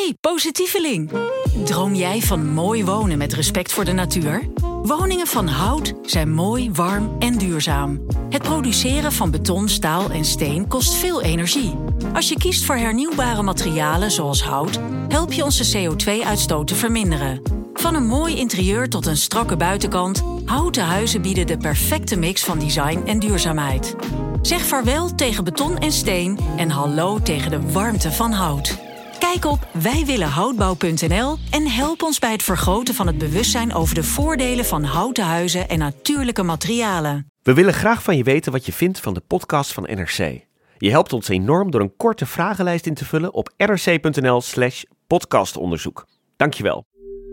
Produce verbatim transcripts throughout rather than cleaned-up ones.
Hey, positieveling! Droom jij van mooi wonen met respect voor de natuur? Woningen van hout zijn mooi, warm en duurzaam. Het produceren van beton, staal en steen kost veel energie. Als je kiest voor hernieuwbare materialen zoals hout, help je onze C O twee uitstoot te verminderen. Van een mooi interieur tot een strakke buitenkant, houten huizen bieden de perfecte mix van design en duurzaamheid. Zeg vaarwel tegen beton en steen en hallo tegen de warmte van hout. Kijk op wij willen houtbouw punt n l en help ons bij het vergroten van het bewustzijn over de voordelen van houten huizen en natuurlijke materialen. We willen graag van je weten wat je vindt van de podcast van N R C. Je helpt ons enorm door een korte vragenlijst in te vullen op nrc.nl slash podcastonderzoek. Dankjewel.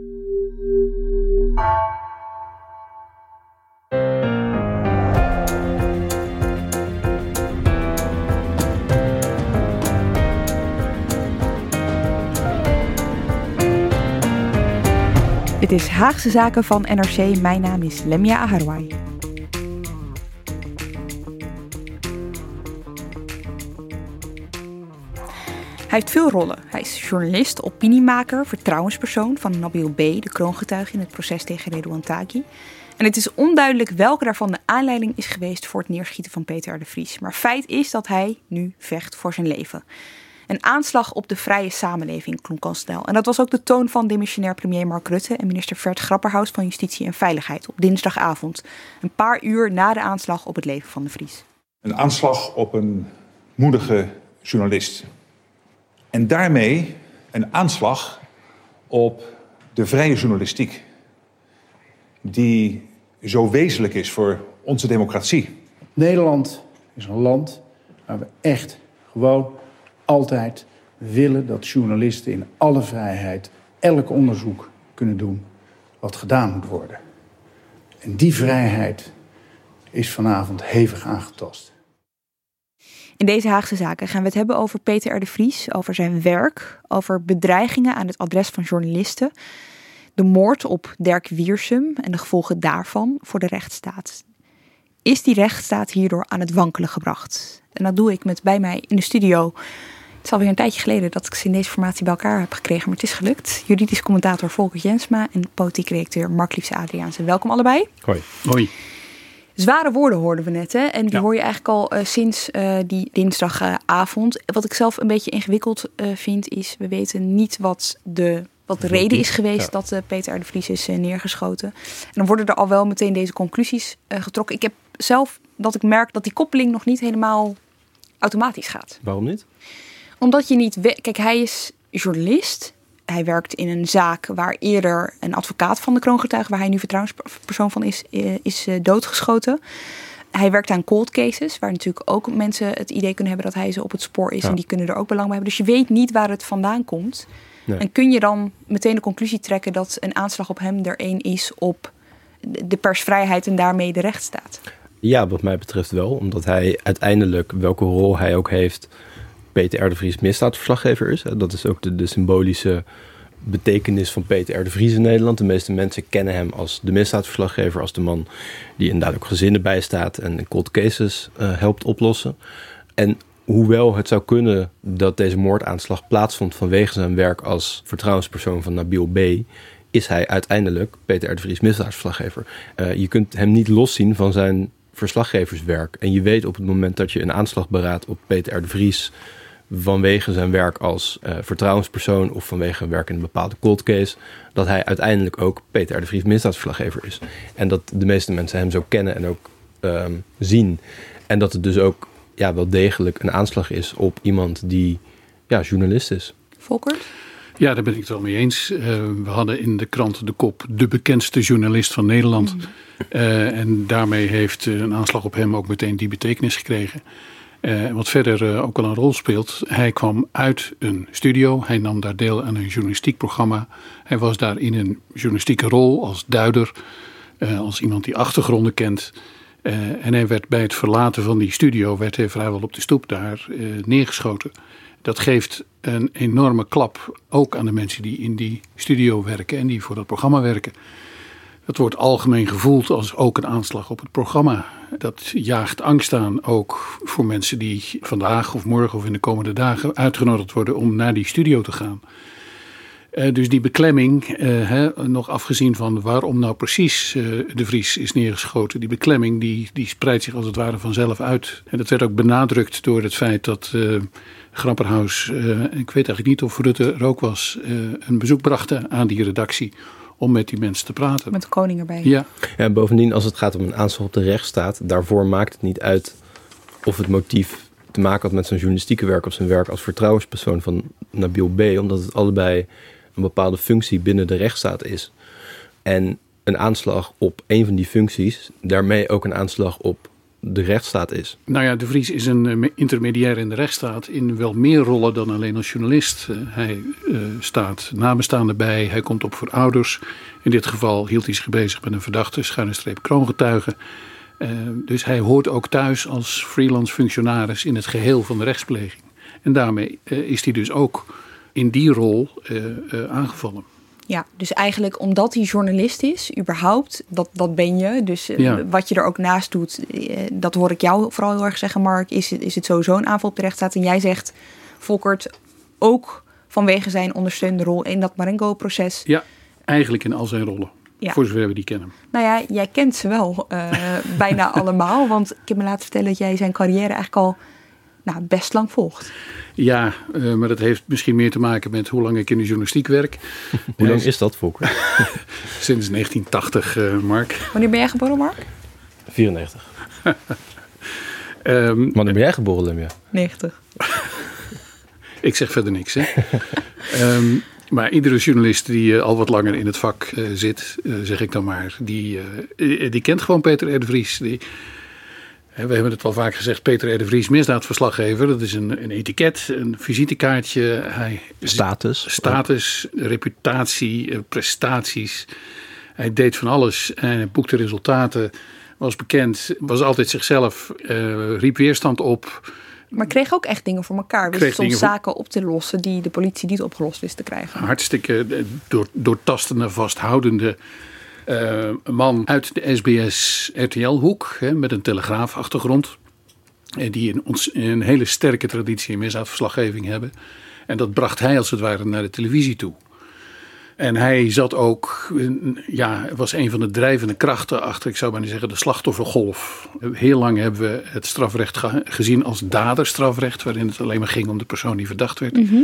Dit is Haagse Zaken van N R C. Mijn naam is Lemia Aharwai. Hij heeft veel rollen. Hij is journalist, opiniemaker, vertrouwenspersoon van Nabil B., de kroongetuige in het proces tegen Ridouan Taghi. En het is onduidelijk welke daarvan de aanleiding is geweest voor het neerschieten van Peter R. de Vries. Maar feit is dat hij nu vecht voor zijn leven. Een aanslag op de vrije samenleving, klonk al snel. En dat was ook de toon van demissionair premier Mark Rutte en minister Ferd Grapperhaus van Justitie en Veiligheid op dinsdagavond. Een paar uur na de aanslag op het leven van de Vries. Een aanslag op een moedige journalist. En daarmee een aanslag op de vrije journalistiek. Die zo wezenlijk is voor onze democratie. Nederland is een land waar we echt gewoon altijd willen dat journalisten in alle vrijheid elk onderzoek kunnen doen wat gedaan moet worden. En die vrijheid is vanavond hevig aangetast. In deze Haagse Zaken gaan we het hebben over Peter R. de Vries, over zijn werk, over bedreigingen aan het adres van journalisten, de moord op Derk Wiersum en de gevolgen daarvan voor de rechtsstaat. Is die rechtsstaat hierdoor aan het wankelen gebracht? En dat doe ik met bij mij in de studio. Het is alweer een tijdje geleden dat ik ze in deze formatie bij elkaar heb gekregen, maar het is gelukt. Juridisch commentator Volker Jensma en politiek redacteur Mark Liefse Adriaanse. Welkom allebei. Hoi. Hoi. Zware woorden hoorden we net, hè? En die ja. hoor je eigenlijk al uh, sinds uh, die dinsdagavond. Uh, wat ik zelf een beetje ingewikkeld uh, vind is, we weten niet wat de, wat de reden is geweest ja. dat uh, Peter R. de Vries is uh, neergeschoten. En dan worden er al wel meteen deze conclusies uh, getrokken. Ik heb zelf dat ik merk dat die koppeling nog niet helemaal automatisch gaat. Waarom niet? Omdat je niet... We- Kijk, hij is journalist. Hij werkt in een zaak waar eerder een advocaat van de kroongetuige, waar hij nu vertrouwenspersoon van is, is uh, doodgeschoten. Hij werkt aan cold cases, waar natuurlijk ook mensen het idee kunnen hebben dat hij ze op het spoor is. Ja. En die kunnen er ook belang bij hebben. Dus je weet niet waar het vandaan komt. Nee. En kun je dan meteen de conclusie trekken dat een aanslag op hem er één is op de persvrijheid en daarmee de rechtsstaat? Ja, wat mij betreft wel. Omdat hij uiteindelijk, welke rol hij ook heeft, Peter R. de Vries misdaadverslaggever is. Dat is ook de, de symbolische betekenis van Peter R. de Vries in Nederland. De meeste mensen kennen hem als de misdaadverslaggever, als de man die inderdaad ook gezinnen bijstaat en cold cases uh, helpt oplossen. En hoewel het zou kunnen dat deze moordaanslag plaatsvond vanwege zijn werk als vertrouwenspersoon van Nabil B., is hij uiteindelijk Peter R. de Vries misdaadverslaggever. Uh, je kunt hem niet loszien van zijn verslaggeverswerk. En je weet op het moment dat je een aanslag beraadt op Peter R. de Vries vanwege zijn werk als uh, vertrouwenspersoon of vanwege werk in een bepaalde cold case, dat hij uiteindelijk ook Peter R. de Vries misdaadverslaggever is. En dat de meeste mensen hem zo kennen en ook um, zien. En dat het dus ook ja, wel degelijk een aanslag is op iemand die ja, journalist is. Volker? Ja, daar ben ik het wel mee eens. Uh, we hadden in de krant de kop de bekendste journalist van Nederland. Mm. Uh, en daarmee heeft uh, een aanslag op hem ook meteen die betekenis gekregen. Uh, wat verder uh, ook al een rol speelt. Hij kwam uit een studio. Hij nam daar deel aan een journalistiek programma. Hij was daar in een journalistieke rol als duider. Uh, als iemand die achtergronden kent. Uh, en hij werd bij het verlaten van die studio, werd hij vrijwel op de stoep daar uh, neergeschoten. Dat geeft een enorme klap ook aan de mensen die in die studio werken en die voor dat programma werken. Dat wordt algemeen gevoeld als ook een aanslag op het programma. Dat jaagt angst aan, ook voor mensen die vandaag of morgen of in de komende dagen uitgenodigd worden om naar die studio te gaan. Uh, dus die beklemming, uh, hè, nog afgezien van waarom nou precies uh, de Vries is neergeschoten. Die beklemming die, die spreidt zich als het ware vanzelf uit. En dat werd ook benadrukt door het feit dat uh, Grapperhaus, uh, ik weet eigenlijk niet of Rutte er ook was, uh, een bezoek brachten aan die redactie om met die mensen te praten. Met de koning erbij. Ja. Ja, bovendien, als het gaat om een aanslag op de rechtsstaat, daarvoor maakt het niet uit of het motief te maken had met zijn journalistieke werk of zijn werk als vertrouwenspersoon van Nabil B., omdat het allebei een bepaalde functie binnen de rechtsstaat is. En een aanslag op een van die functies, daarmee ook een aanslag op de rechtsstaat is. Nou ja, de Vries is een intermediair in de rechtsstaat in wel meer rollen dan alleen als journalist. Uh, hij uh, staat nabestaanden bij, hij komt op voor ouders. In dit geval hield hij zich bezig met een verdachte, schuine streep kroongetuige. Uh, dus hij hoort ook thuis als freelance functionaris in het geheel van de rechtspleging. En daarmee uh, is hij dus ook in die rol uh, uh, aangevallen. Ja, dus eigenlijk omdat hij journalist is, überhaupt, dat, dat ben je. Dus uh, Ja. wat je er ook naast doet, uh, dat hoor ik jou vooral heel erg zeggen, Mark. Is, is het sowieso een aanval op de rechtsstaat? En jij zegt, Volkert, ook vanwege zijn ondersteunende rol in dat Marengo-proces. Ja, eigenlijk in al zijn rollen. Ja. Voor zover we die kennen. Nou ja, jij kent ze wel uh, bijna allemaal. Want ik heb me laten vertellen dat jij zijn carrière eigenlijk al nou, best lang volgt. Ja, uh, maar dat heeft misschien meer te maken met hoe lang ik in de journalistiek werk. Hoe lang is dat, Volker? Sinds negentien tachtig, uh, Mark. Wanneer ben jij geboren, Mark? vierennegentig. um, Wanneer ben jij geboren, Lemja? negentig. Ik zeg verder niks, hè. um, maar iedere journalist die uh, al wat langer in het vak uh, zit, uh, zeg ik dan maar, die, uh, die kent gewoon Peter R. de Vries. Die, hè, we hebben het al vaak gezegd, Peter R. de Vries, misdaadverslaggever. Dat is een, een etiket, een visitekaartje. Hij, Status. Status, reputatie, uh, prestaties. Hij deed van alles en hij boekte resultaten. Was bekend, was altijd zichzelf, uh, riep weerstand op. Maar kreeg ook echt dingen voor elkaar. Wist soms zaken op te lossen die de politie niet opgelost wist te krijgen. Hartstikke door, doortastende, vasthoudende uh, man uit de S B S-R T L-hoek. Hè, met een telegraafachtergrond. Uh, die een, ons, een hele sterke traditie in misdaadverslaggeving hebben. En dat bracht hij als het ware naar de televisie toe. En hij zat ook, ja, was een van de drijvende krachten achter, ik zou maar niet zeggen, de slachtoffergolf. Heel lang hebben we het strafrecht ge- gezien als daderstrafrecht, waarin het alleen maar ging om de persoon die verdacht werd. Mm-hmm.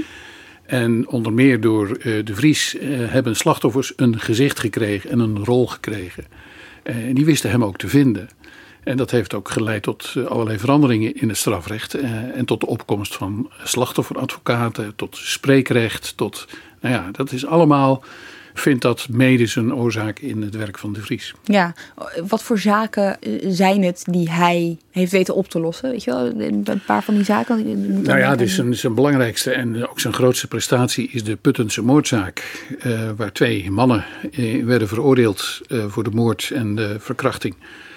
En onder meer door uh, de Vries uh, hebben slachtoffers een gezicht gekregen en een rol gekregen. Uh, en die wisten hem ook te vinden. En dat heeft ook geleid tot uh, allerlei veranderingen in het strafrecht. Uh, en tot de opkomst van slachtofferadvocaten, tot spreekrecht, tot... Nou ja, dat is allemaal, vindt dat mede zijn oorzaak in het werk van de Vries. Ja, wat voor zaken zijn het die hij heeft weten op te lossen? Weet je wel, een paar van die zaken. Nou ja, dus zijn, zijn belangrijkste en ook zijn grootste prestatie is de Puttense moordzaak. Uh, waar twee mannen uh, werden veroordeeld uh, voor de moord en de verkrachting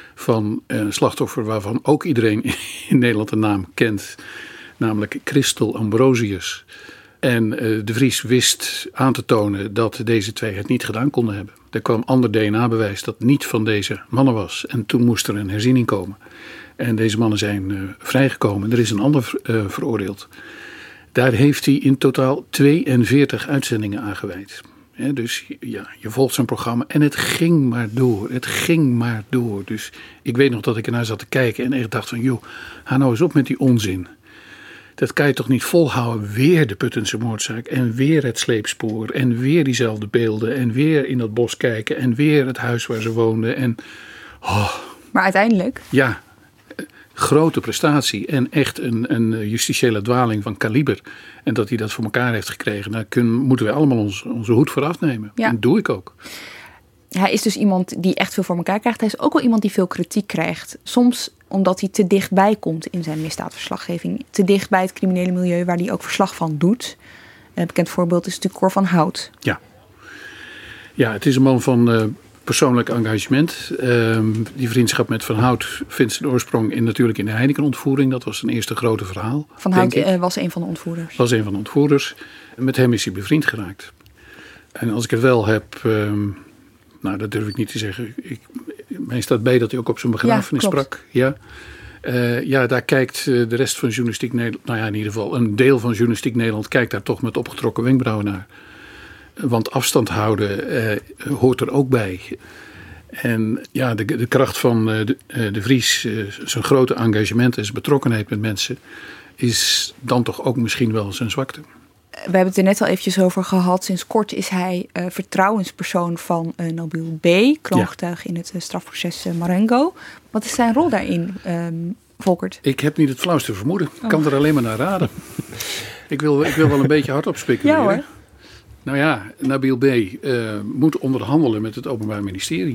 van een slachtoffer waarvan ook iedereen in Nederland de naam kent. Namelijk Christel Ambrosius. En uh, de Vries wist aan te tonen dat deze twee het niet gedaan konden hebben. Er kwam ander D N A-bewijs dat niet van deze mannen was. En toen moest er een herziening komen. En deze mannen zijn uh, vrijgekomen. Er is een ander uh, veroordeeld. Daar heeft hij in totaal tweeënveertig uitzendingen aan gewijd. He, dus ja, je volgt zijn programma en het ging maar door. Het ging maar door. Dus ik weet nog dat ik ernaar zat te kijken en echt dacht van... joh, ga nou eens op met die onzin. Dat kan je toch niet volhouden, weer de Puttense moordzaak en weer het sleepspoor en weer diezelfde beelden en weer in dat bos kijken en weer het huis waar ze woonden. En, oh, maar uiteindelijk? Ja, grote prestatie en echt een, een justitiële dwaling van kaliber. En dat hij dat voor elkaar heeft gekregen, daar kunnen, moeten we allemaal ons, onze hoed voor afnemen. Ja. En dat doe ik ook. Hij is dus iemand die echt veel voor elkaar krijgt. Hij is ook wel iemand die veel kritiek krijgt. Soms omdat hij te dichtbij komt in zijn misdaadverslaggeving. Te dicht bij het criminele milieu waar hij ook verslag van doet. Een bekend voorbeeld is natuurlijk Cor van Hout. Ja, ja het is een man van uh, persoonlijk engagement. Uh, die vriendschap met Van Hout vindt zijn oorsprong in, natuurlijk in de Heineken-ontvoering. Dat was zijn eerste grote verhaal. Van Hout uh, was een van de ontvoerders. Was een van de ontvoerders. Met hem is hij bevriend geraakt. En als ik het wel heb... Uh, Nou, dat durf ik niet te zeggen. Ik, mij staat bij dat hij ook op zijn begrafenis ja, sprak. Ja. Uh, ja, daar kijkt uh, de rest van journalistiek Nederland... Nou ja, in ieder geval een deel van journalistiek Nederland... kijkt daar toch met opgetrokken wenkbrauwen naar. Want afstand houden uh, hoort er ook bij. En ja, de, de kracht van uh, de, uh, de Vries, uh, zijn grote engagement en zijn betrokkenheid met mensen, is dan toch ook misschien wel zijn zwakte. We hebben het er net al eventjes over gehad. Sinds kort is hij uh, vertrouwenspersoon van uh, Nabil B., kroongetuige ja. in het uh, strafproces uh, Marengo. Wat is zijn rol daarin, um, Volkert? Ik heb niet het flauwste vermoeden. Ik oh. kan er alleen maar naar raden. ik, wil, ik wil wel een beetje hardop speculeren. Ja, hoor. Nou ja, Nabil B. Uh, moet onderhandelen met het Openbaar Ministerie.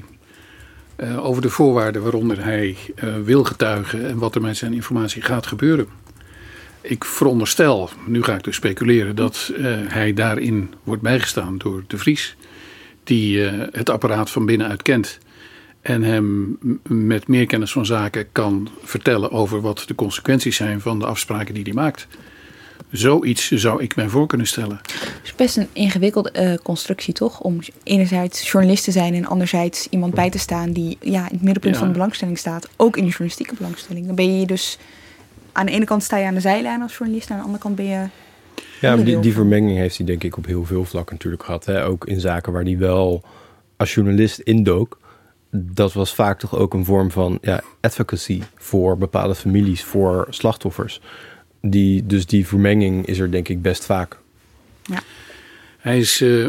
Uh, over de voorwaarden waaronder hij uh, wil getuigen en wat er met zijn informatie gaat gebeuren. Ik veronderstel, nu ga ik dus speculeren, dat uh, hij daarin wordt bijgestaan door de Vries. Die uh, het apparaat van binnenuit kent. En hem met meer kennis van zaken kan vertellen over wat de consequenties zijn van de afspraken die hij maakt. Zoiets zou ik mij voor kunnen stellen. Het is best een ingewikkelde uh, constructie, toch? Om enerzijds journalist te zijn en anderzijds iemand bij te staan die ja, in het middelpunt ja. van de belangstelling staat. Ook in de journalistieke belangstelling. Dan ben je dus, aan de ene kant sta je aan de zijlijn als journalist, aan de andere kant ben je... Ja, die, die vermenging heeft hij denk ik op heel veel vlakken natuurlijk gehad. Hè? Ook in zaken waar hij wel als journalist indook. Dat was vaak toch ook een vorm van ja, advocacy voor bepaalde families, voor slachtoffers. Die, dus die vermenging is er denk ik best vaak. Ja. Hij is uh,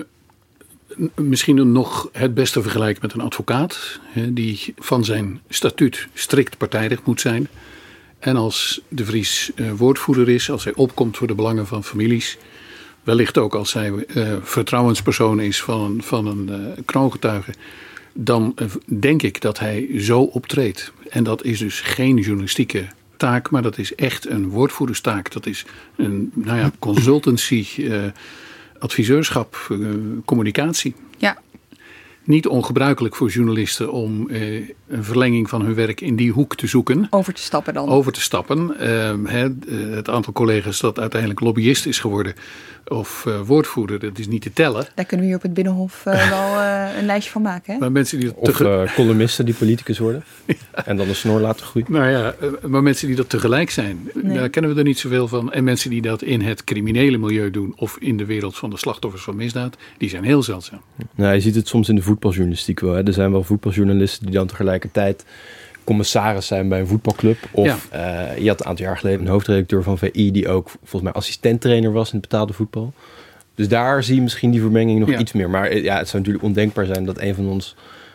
misschien nog het beste vergelijken met een advocaat. Hè, die van zijn statuut strikt partijdig moet zijn. En als de Vries uh, woordvoerder is, als hij opkomt voor de belangen van families. Wellicht ook als hij uh, vertrouwenspersoon is van, van een uh, kroongetuige. Dan uh, denk ik dat hij zo optreedt. En dat is dus geen journalistieke taak, maar dat is echt een woordvoerderstaak. Dat is een nou ja, consultancy, uh, adviseurschap, uh, communicatie. Ja. Niet ongebruikelijk voor journalisten om uh, een verlenging van hun werk in die hoek te zoeken. Over te stappen dan. Over te stappen. Uh, he, het aantal collega's dat uiteindelijk lobbyist is geworden of uh, woordvoerder, dat is niet te tellen. Daar kunnen we hier op het Binnenhof uh, wel uh, een lijstje van maken. Hè? Maar mensen die of tege- uh, columnisten die politicus worden ja. en dan de snor laten groeien. Nou ja, uh, maar mensen die dat tegelijk zijn, nee. daar kennen we er niet zoveel van. En mensen die dat in het criminele milieu doen of in de wereld van de slachtoffers van misdaad, die zijn heel zeldzaam. Nou, je ziet het soms in de voetbaljournalistiek wel. Hè. Er zijn wel voetbaljournalisten die dan tegelijkertijd commissaris zijn bij een voetbalclub. Of ja. uh, je had een aantal jaar geleden een hoofdredacteur van V I die ook volgens mij assistenttrainer was in het betaalde voetbal. Dus daar zie je misschien die vermenging nog ja. iets meer. Maar ja, het zou natuurlijk ondenkbaar zijn dat een van ons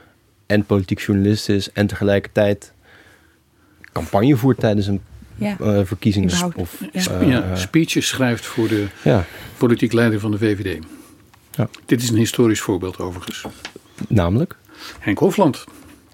en politiek journalist is en tegelijkertijd campagne voert tijdens een ja. uh, verkiezings... Of, ja. Uh, ja, speeches schrijft voor de ja. politiek leider van de V V D. Ja. Dit is een historisch voorbeeld overigens. Namelijk? Henk Hofland.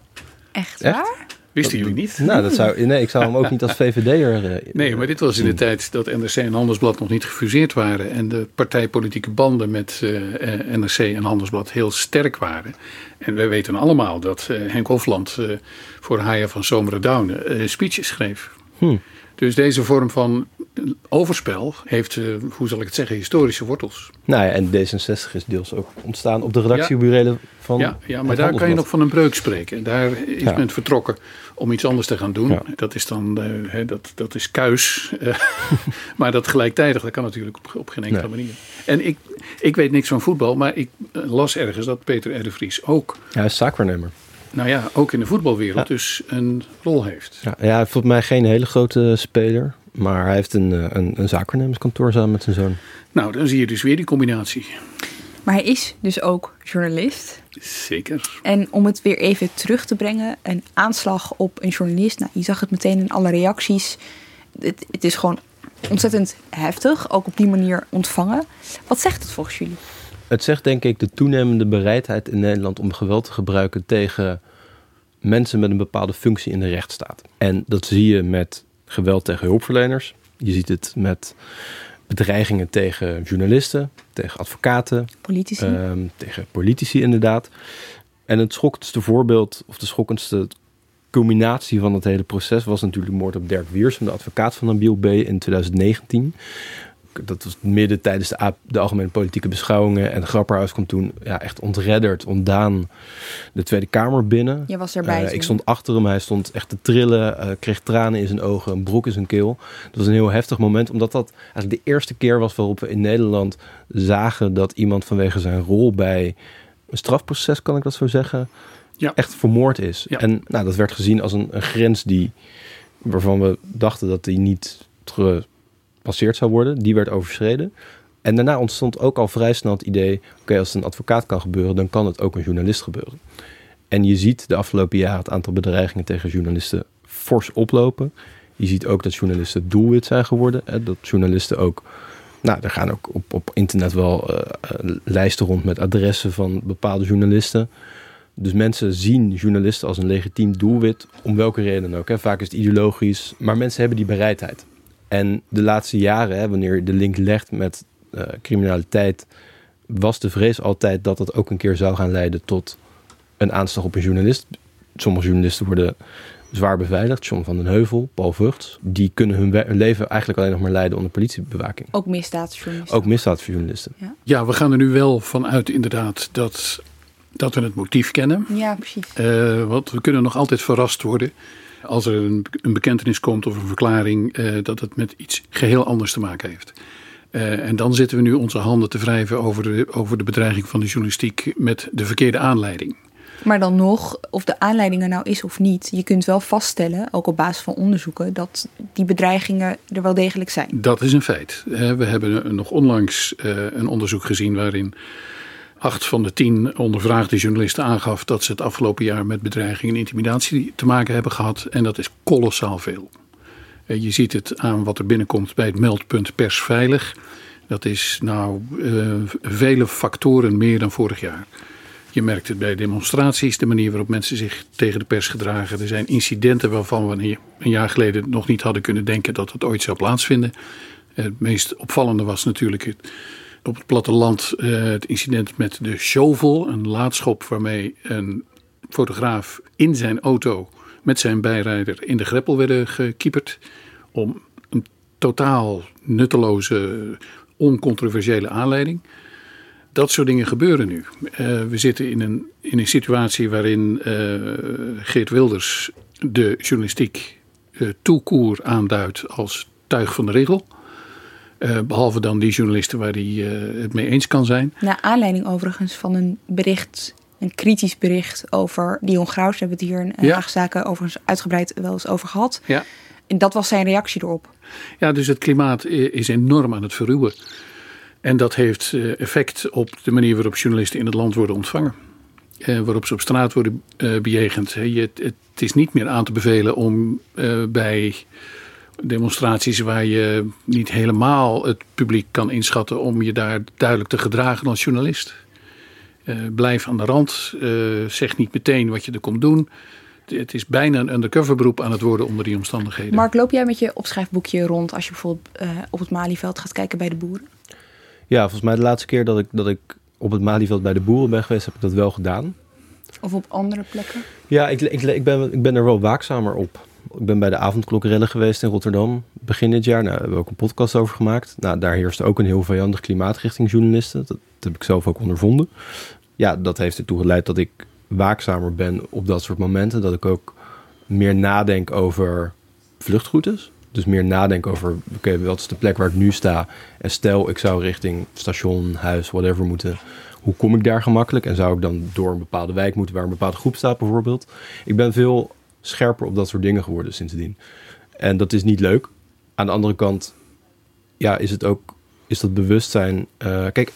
Echt waar? Echt? Wisten jullie niet? Nou, dat zou, nee, ik zou hem ook niet als V V D'er... Uh, nee, maar dit was in de tijd dat N R C en Handelsblad nog niet gefuseerd waren. En de partijpolitieke banden met uh, N R C en Handelsblad heel sterk waren. En wij weten allemaal dat uh, Henk Hofland uh, voor Haya van Zomeren-Douwen uh, speeches schreef. Hmm. Dus deze vorm van overspel heeft, uh, hoe zal ik het zeggen, historische wortels. Nou ja, en D zesenzestig is deels ook ontstaan op de redactiebureelen ja. van Ja, ja maar daar kan je nog van een breuk spreken. Daar is ja. men vertrokken om iets anders te gaan doen. Ja. Dat is dan, uh, he, dat, dat is kuis. Uh, maar dat gelijktijdig, dat kan natuurlijk op, op geen enkele nee. manier. En ik, ik weet niks van voetbal, maar ik las ergens dat Peter R. de Vries ook... Ja, hij is zaakwaarnemer. Nou ja, ook in de voetbalwereld ja. dus een rol heeft. Ja, ja, volgens mij geen hele grote speler. Maar hij heeft een, een, een zaakwaarnemerskantoor samen met zijn zoon. Nou, dan zie je dus weer die combinatie. Maar hij is dus ook journalist. Zeker. En om het weer even terug te brengen, een aanslag op een journalist. Nou, je zag het meteen in alle reacties. Het, het is gewoon ontzettend heftig, ook op die manier ontvangen. Wat zegt het volgens jullie? Het zegt denk ik de toenemende bereidheid in Nederland om geweld te gebruiken tegen mensen met een bepaalde functie in de rechtsstaat. En dat zie je met geweld tegen hulpverleners. Je ziet het met bedreigingen tegen journalisten, tegen advocaten. Politici. Um, tegen politici inderdaad. En het schokkendste voorbeeld, of de schokkendste culminatie van het hele proces was natuurlijk de moord op Dirk Wiersum, de advocaat van Nabil B. in twintig negentien. dat was midden tijdens de, de algemene politieke beschouwingen. En Grapperhaus kwam toen ja, echt ontredderd, ontdaan de Tweede Kamer binnen. Je was erbij. Uh, ik stond achter hem, hij stond echt te trillen, uh, kreeg tranen in zijn ogen, een broek in zijn keel. Dat was een heel heftig moment, omdat dat eigenlijk de eerste keer was waarop we in Nederland zagen dat iemand vanwege zijn rol bij een strafproces, kan ik dat zo zeggen, ja. echt vermoord is. Ja. En nou, dat werd gezien als een, een grens die, waarvan we dachten dat die niet gepasseerd zou worden. Die werd overschreden. En daarna ontstond ook al vrij snel het idee, oké, okay, als het een advocaat kan gebeuren, dan kan het ook een journalist gebeuren. En je ziet de afgelopen jaren het aantal bedreigingen tegen journalisten fors oplopen. Je ziet ook dat journalisten doelwit zijn geworden. Hè, dat journalisten ook, nou, er gaan ook op, op internet wel uh, uh, lijsten rond met adressen van bepaalde journalisten. Dus mensen zien journalisten als een legitiem doelwit, om welke reden dan ook. Hè. Vaak is het ideologisch, maar mensen hebben die bereidheid. En de laatste jaren, hè, wanneer je de link legt met uh, criminaliteit, was de vrees altijd dat dat ook een keer zou gaan leiden tot een aanslag op een journalist. Sommige journalisten worden zwaar beveiligd. John van den Heuvel, Paul Vugts. Die kunnen hun, we- hun leven eigenlijk alleen nog maar leiden onder politiebewaking. Ook misdaadjournalisten. Ook misdaadjournalisten. Ja. Ja, we gaan er nu wel vanuit inderdaad dat, dat we het motief kennen. Ja, precies. Uh, want we kunnen nog altijd verrast worden als er een, een bekentenis komt of een verklaring uh, dat het met iets geheel anders te maken heeft. Uh, en dan zitten we nu onze handen te wrijven over de, over de bedreiging van de journalistiek met de verkeerde aanleiding. Maar dan nog, of de aanleiding er nou is of niet, je kunt wel vaststellen, ook op basis van onderzoeken, dat die bedreigingen er wel degelijk zijn. Dat is een feit. Uh, we hebben nog onlangs uh, een onderzoek gezien waarin acht van de tien ondervraagde journalisten aangaf dat ze het afgelopen jaar met bedreiging en intimidatie te maken hebben gehad. En dat is kolossaal veel. Je ziet het aan wat er binnenkomt bij het meldpunt Persveilig. Dat is nou uh, vele factoren meer dan vorig jaar. Je merkt het bij demonstraties, de manier waarop mensen zich tegen de pers gedragen. Er zijn incidenten waarvan we een jaar geleden nog niet hadden kunnen denken dat het ooit zou plaatsvinden. Het meest opvallende was natuurlijk het, op het platteland uh, het incident met de shovel. Een laadschop waarmee een fotograaf in zijn auto met zijn bijrijder in de greppel werden gekieperd. Om een totaal nutteloze, oncontroversiële aanleiding. Dat soort dingen gebeuren nu. Uh, we zitten in een, in een situatie waarin uh, Geert Wilders de journalistiek uh, tout court aanduidt als tuig van de regel. Uh, behalve dan die journalisten waar hij uh, het mee eens kan zijn. Naar aanleiding overigens van een bericht, een kritisch bericht over Dion Graus. We hebben het hier in ja. Haagse Zaken overigens uitgebreid wel eens over gehad. Ja. En dat was zijn reactie erop. Ja, dus het klimaat is enorm aan het verruwen. En dat heeft effect op de manier waarop journalisten in het land worden ontvangen. Uh, waarop ze op straat worden uh, bejegend. He, het, het is niet meer aan te bevelen om uh, bij demonstraties waar je niet helemaal het publiek kan inschatten, om je daar duidelijk te gedragen als journalist. Uh, blijf aan de rand. Uh, zeg niet meteen wat je er komt doen. Het is bijna een undercover beroep aan het worden onder die omstandigheden. Mark, loop jij met je opschrijfboekje rond als je bijvoorbeeld uh, op het Malieveld gaat kijken bij de boeren? Ja, volgens mij de laatste keer dat ik, dat ik op het Malieveld bij de boeren ben geweest, heb ik dat wel gedaan. Of op andere plekken? Ja, ik, ik, ik, ben, ik ben er wel waakzamer op. Ik ben bij de avondklokrellen geweest in Rotterdam begin dit jaar. Nou, daar hebben we ook een podcast over gemaakt. Nou, daar heerste ook een heel vijandig klimaat richting journalisten. Dat, dat heb ik zelf ook ondervonden. Ja, dat heeft ertoe geleid dat ik waakzamer ben op dat soort momenten. Dat ik ook meer nadenk over vluchtroutes. Dus meer nadenken over, oké, okay, wat is de plek waar ik nu sta? En stel, ik zou richting station, huis, whatever moeten. Hoe kom ik daar gemakkelijk? En zou ik dan door een bepaalde wijk moeten waar een bepaalde groep staat bijvoorbeeld? Ik ben veel scherper op dat soort dingen geworden sindsdien. En dat is niet leuk. Aan de andere kant, ja, is het ook, is dat bewustzijn. Uh, kijk,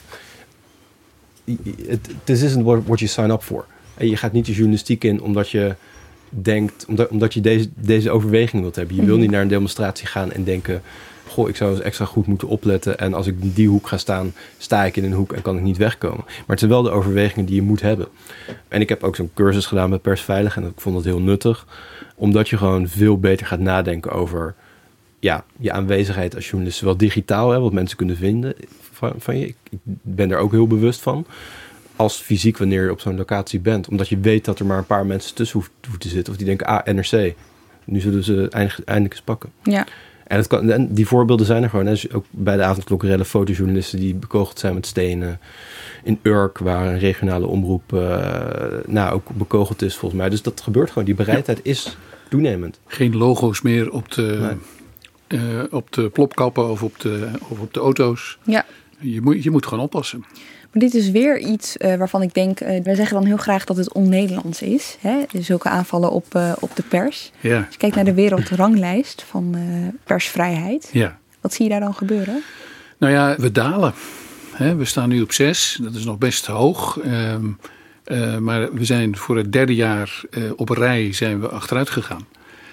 het is isn't what you sign up for. En je gaat niet de journalistiek in omdat je denkt, omdat, omdat je deze, deze overweging wilt hebben. Je wil niet naar een demonstratie gaan en denken, goh, ik zou eens extra goed moeten opletten. En als ik in die hoek ga staan, sta ik in een hoek en kan ik niet wegkomen. Maar het zijn wel de overwegingen die je moet hebben. En ik heb ook zo'n cursus gedaan met Persveilig en ik vond dat heel nuttig. Omdat je gewoon veel beter gaat nadenken over ja, je aanwezigheid als journalist. Zowel digitaal, hè, wat mensen kunnen vinden van, van je. Ik ben er ook heel bewust van. Als fysiek wanneer je op zo'n locatie bent. Omdat je weet dat er maar een paar mensen tussen hoeven te zitten. Of die denken, ah, N R C. Nu zullen ze eindelijk, eindelijk eens pakken. Ja. En, het kan, en die voorbeelden zijn er gewoon. Hè. Dus ook bij de avondklokkerellen fotojournalisten die bekogeld zijn met stenen. In Urk, waar een regionale omroep uh, nou, ook bekogeld is volgens mij. Dus dat gebeurt gewoon. Die bereidheid ja. is toenemend. Geen logo's meer op de, nee. uh, op de plopkappen of op de, of op de auto's. Ja. Je moet, je moet gewoon oppassen. Maar dit is weer iets uh, waarvan ik denk, uh, wij zeggen dan heel graag dat het on-Nederlands is. Hè? Zulke aanvallen op, uh, op de pers. Ja. Als je kijkt naar de wereldranglijst van uh, persvrijheid. Ja. Wat zie je daar dan gebeuren? Nou ja, we dalen. He, we staan nu op zes. Dat is nog best hoog. Uh, uh, maar we zijn voor het derde jaar uh, op een rij zijn we achteruit gegaan.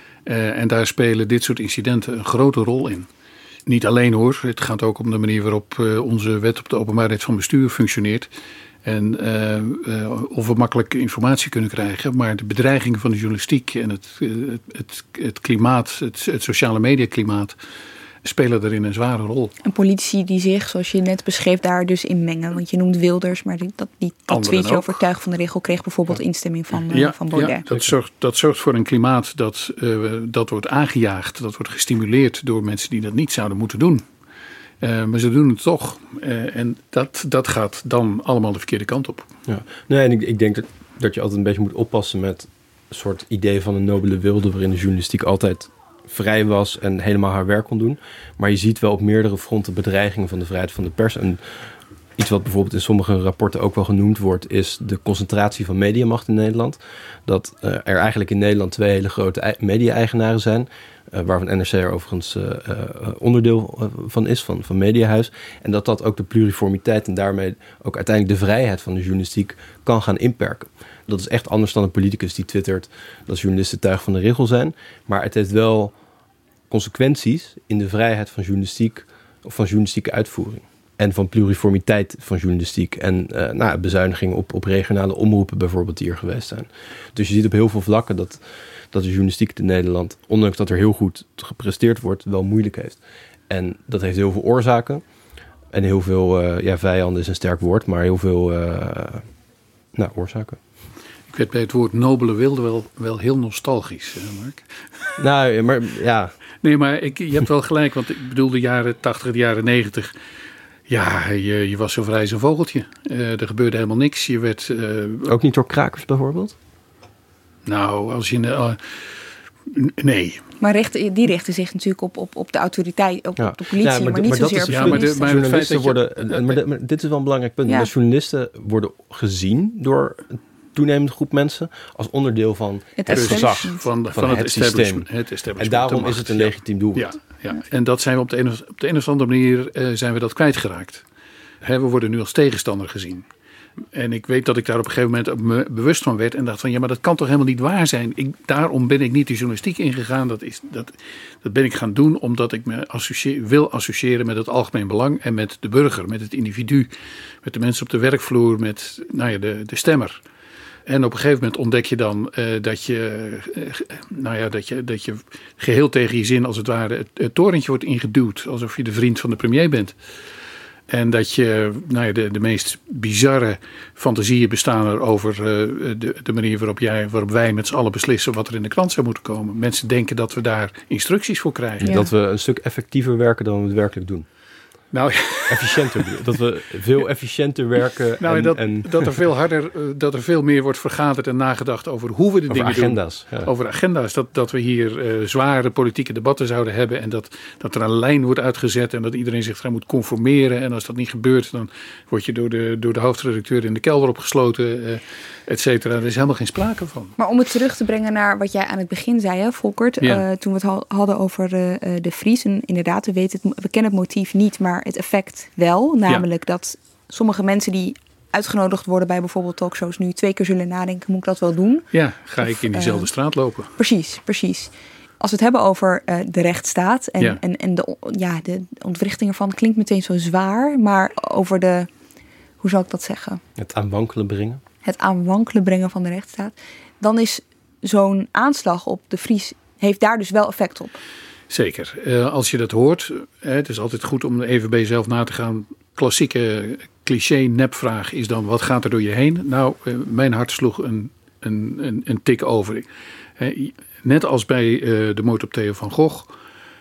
Uh, en daar spelen dit soort incidenten een grote rol in. Niet alleen hoor, het gaat ook om de manier waarop uh, onze wet op de openbaarheid van bestuur functioneert. En uh, uh, of we makkelijk informatie kunnen krijgen. Maar de bedreiging van de journalistiek en het, uh, het, het klimaat, het, het sociale mediaklimaat spelen daarin een zware rol. En politici die zich, zoals je net beschreef, daar dus in mengen. Want je noemt Wilders, maar die, dat, die, dat tweetje over Tuig van de Regel kreeg bijvoorbeeld instemming van, uh, ja, van Baudet. Ja, dat, zorgt, dat zorgt voor een klimaat dat, uh, dat wordt aangejaagd, dat wordt gestimuleerd door mensen die dat niet zouden moeten doen. Uh, maar ze doen het toch. Uh, en dat, dat gaat dan allemaal de verkeerde kant op. Ja. Nee, en ik, ik denk dat, dat je altijd een beetje moet oppassen met een soort idee van een nobele wilde, waarin de journalistiek altijd vrij was en helemaal haar werk kon doen. Maar je ziet wel op meerdere fronten bedreigingen van de vrijheid van de pers. En iets wat bijvoorbeeld in sommige rapporten ook wel genoemd wordt, is de concentratie van mediamacht in Nederland. Dat uh, er eigenlijk in Nederland twee hele grote media-eigenaren zijn, Uh, waarvan N R C er overigens uh, uh, onderdeel uh, van is, van, van Mediahuis. En dat dat ook de pluriformiteit en daarmee ook uiteindelijk de vrijheid van de journalistiek kan gaan inperken. Dat is echt anders dan een politicus die twittert dat journalisten tuig van de regel zijn. Maar het heeft wel consequenties in de vrijheid van journalistiek of van journalistieke uitvoering. En van pluriformiteit van journalistiek. En uh, nou, bezuinigingen op, op regionale omroepen bijvoorbeeld die er geweest zijn. Dus je ziet op heel veel vlakken dat, dat de journalistiek in Nederland, ondanks dat er heel goed gepresteerd wordt, wel moeilijk heeft. En dat heeft heel veel oorzaken. En heel veel, uh, ja, vijanden is een sterk woord, maar heel veel uh, nou, oorzaken. Ik werd bij het woord nobele wilde wel, wel heel nostalgisch, hè, Mark. Nou, maar ja. Nee, maar ik, je hebt wel gelijk, want ik bedoel de jaren tachtig, de jaren negentig. Ja, je, je was zo vrij als een vogeltje. Uh, er gebeurde helemaal niks. Je werd, uh, ook niet door krakers bijvoorbeeld? Nou, als je... Uh, nee. Maar rechten, die richten zich natuurlijk op, op, op de autoriteit, op, ja. op de politie, ja, maar, maar niet maar zozeer op ja, maar de, maar journalisten het worden, je, maar, de, maar dit is wel een belangrijk punt. Ja. De journalisten worden gezien door een toenemende groep mensen als onderdeel van het, het gezag, van, van, van, van het, het, systeem. het establishment. En daarom is het een legitiem doelwit. Ja, ja. En dat zijn we op de een of, op de een of andere manier uh, zijn we dat kwijtgeraakt. He, we worden nu als tegenstander gezien. En ik weet dat ik daar op een gegeven moment me bewust van werd en dacht van ja, maar dat kan toch helemaal niet waar zijn. Ik, daarom ben ik niet de journalistiek ingegaan. Dat, is, dat, dat ben ik gaan doen omdat ik me associeer, wil associëren met het algemeen belang en met de burger, met het individu, met de mensen op de werkvloer, met nou ja, de, de stemmer. En op een gegeven moment ontdek je dan uh, dat, je, uh, nou ja, dat, je, dat je geheel tegen je zin als het ware het, het torentje wordt ingeduwd. Alsof je de vriend van de premier bent. En dat je, nou ja, de, de meest bizarre fantasieën bestaan er over uh, de, de manier waarop, jij, waarop wij met z'n allen beslissen wat er in de krant zou moeten komen. Mensen denken dat we daar instructies voor krijgen. Ja. Dat we een stuk effectiever werken dan we het werkelijk doen. Nou, efficiënter. Dat we veel efficiënter werken. Nou, en, dat, en... dat er veel harder, dat er veel meer wordt vergaderd en nagedacht over hoe we de over dingen agenda's, doen. Ja. Over agenda's. Dat, dat we hier uh, zware politieke debatten zouden hebben en dat, dat er een lijn wordt uitgezet en dat iedereen zich eraan moet conformeren. En als dat niet gebeurt, dan word je door de, door de hoofdredacteur in de kelder opgesloten, uh, et cetera. Er is helemaal geen sprake van. Maar om het terug te brengen naar wat jij aan het begin zei, hè, Volkert. Ja. Uh, toen we het hadden over uh, de Vries. En inderdaad, we, weten het, we kennen het motief niet, maar het effect wel. Namelijk ja. dat sommige mensen die uitgenodigd worden bij bijvoorbeeld talkshows nu twee keer zullen nadenken, moet ik dat wel doen? Ja, ga ik of, in diezelfde uh, straat lopen. Precies, precies. Als we het hebben over uh, de rechtsstaat en, ja. en, en de, ja, de ontwrichting ervan klinkt meteen zo zwaar. Maar over de, hoe zal ik dat zeggen? Het aan wankelen brengen. Het aan wankelen brengen van de rechtsstaat. Dan is zo'n aanslag op de Vries, heeft daar dus wel effect op. Zeker. Uh, als je dat hoort, uh, het is altijd goed om even bij jezelf na te gaan. Klassieke cliché nepvraag is dan, wat gaat er door je heen? Nou, uh, mijn hart sloeg een, een, een, een tik over. Uh, net als bij uh, de moord op Theo van Gogh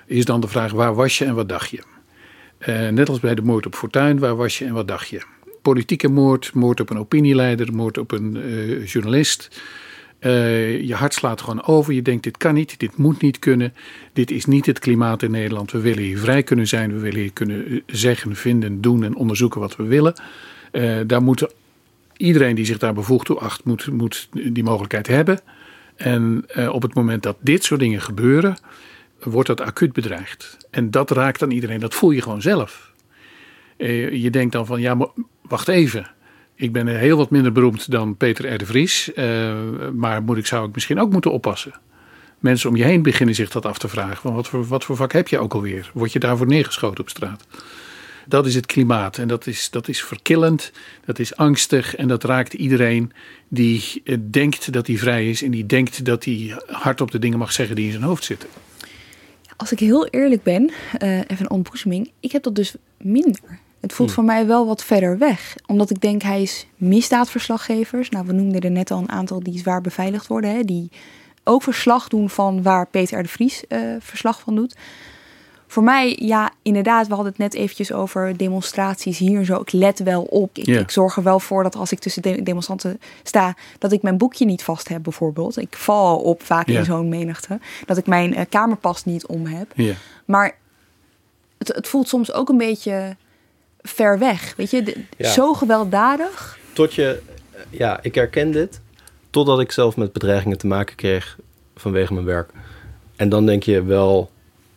is dan de vraag: waar was je en wat dacht je? Uh, net als bij de moord op Fortuyn, waar was je en wat dacht je? Politieke moord, moord op een opinieleider, moord op een uh, journalist. Uh, je hart slaat gewoon over. Je denkt, dit kan niet, dit moet niet kunnen. Dit is niet het klimaat in Nederland. We willen hier vrij kunnen zijn. We willen hier kunnen zeggen, vinden, doen en onderzoeken wat we willen. Uh, daar moet iedereen die zich daar bevoegd toe acht, moet, moet die mogelijkheid hebben. En uh, op het moment dat dit soort dingen gebeuren, wordt dat acuut bedreigd. En dat raakt aan iedereen. Dat voel je gewoon zelf. Uh, je denkt dan van, ja, maar wacht even. Ik ben heel wat minder beroemd dan Peter R. de Vries. Uh, maar moet ik, zou ik misschien ook moeten oppassen. Mensen om je heen beginnen zich dat af te vragen. Van wat, voor, wat voor vak heb je ook alweer? Word je daarvoor neergeschoten op straat? Dat is het klimaat. En dat is, dat is verkillend. Dat is angstig. En dat raakt iedereen die uh, denkt dat hij vrij is. En die denkt dat hij hardop de dingen mag zeggen die in zijn hoofd zitten. Als ik heel eerlijk ben, uh, even een ontboezeming. Ik heb dat dus minder. Het voelt hmm. voor mij wel wat verder weg. Omdat ik denk, hij is misdaadverslaggevers. Nou, we noemden er net al een aantal die zwaar beveiligd worden. Hè, die ook verslag doen van waar Peter R. de Vries uh, verslag van doet. Voor mij, ja, inderdaad, we hadden het net eventjes over demonstraties hier en zo. Ik let wel op. Ik, yeah. ik zorg er wel voor dat als ik tussen de demonstranten sta, dat ik mijn boekje niet vast heb bijvoorbeeld. Ik val op vaak yeah. in zo'n menigte. Dat ik mijn uh, kamerpas niet om heb. Yeah. Maar het, het voelt soms ook een beetje ver weg, weet je, de, ja. zo gewelddadig. Tot je, ja, ik herken dit, totdat ik zelf met bedreigingen te maken kreeg vanwege mijn werk. En dan denk je wel,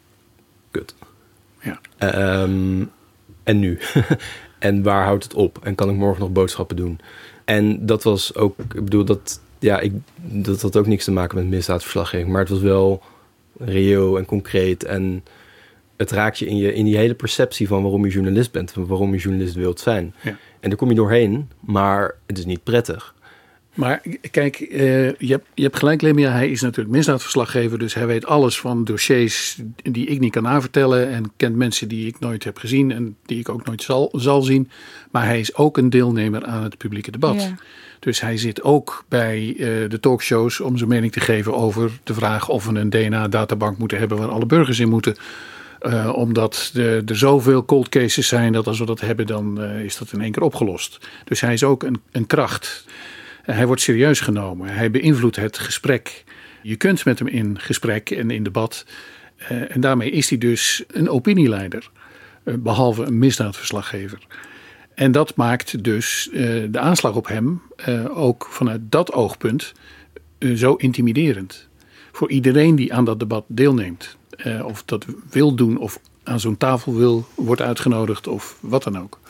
kut. Ja. Um, en nu? En waar houdt het op? En kan ik morgen nog boodschappen doen? En dat was ook, ik bedoel, dat, ja, ik, dat had ook niks te maken met misdaadverslaggeving, maar het was wel reëel en concreet en het raakt je in, je in die hele perceptie van waarom je journalist bent, van waarom je journalist wilt zijn. Ja. En daar kom je doorheen, maar het is niet prettig. Maar kijk, uh, je, hebt, je hebt gelijk, Lemia. Hij is natuurlijk misdaadverslaggever, dus hij weet alles van dossiers die ik niet kan aanvertellen en kent mensen die ik nooit heb gezien en die ik ook nooit zal, zal zien. Maar hij is ook een deelnemer aan het publieke debat. Ja. Dus hij zit ook bij uh, de talkshows om zijn mening te geven over de vraag of we een D N A-databank moeten hebben waar alle burgers in moeten. Uh, omdat de, er zoveel cold cases zijn dat als we dat hebben, dan uh, is dat in één keer opgelost. Dus hij is ook een, een kracht. Uh, hij wordt serieus genomen. Hij beïnvloedt het gesprek. Je kunt met hem in gesprek en in debat. Uh, en daarmee is hij dus een opinieleider. Uh, behalve een misdaadverslaggever. En dat maakt dus uh, de aanslag op hem uh, ook vanuit dat oogpunt uh, zo intimiderend. Voor iedereen die aan dat debat deelneemt. Uh, of dat wil doen of aan zo'n tafel wil, wordt uitgenodigd of wat dan ook.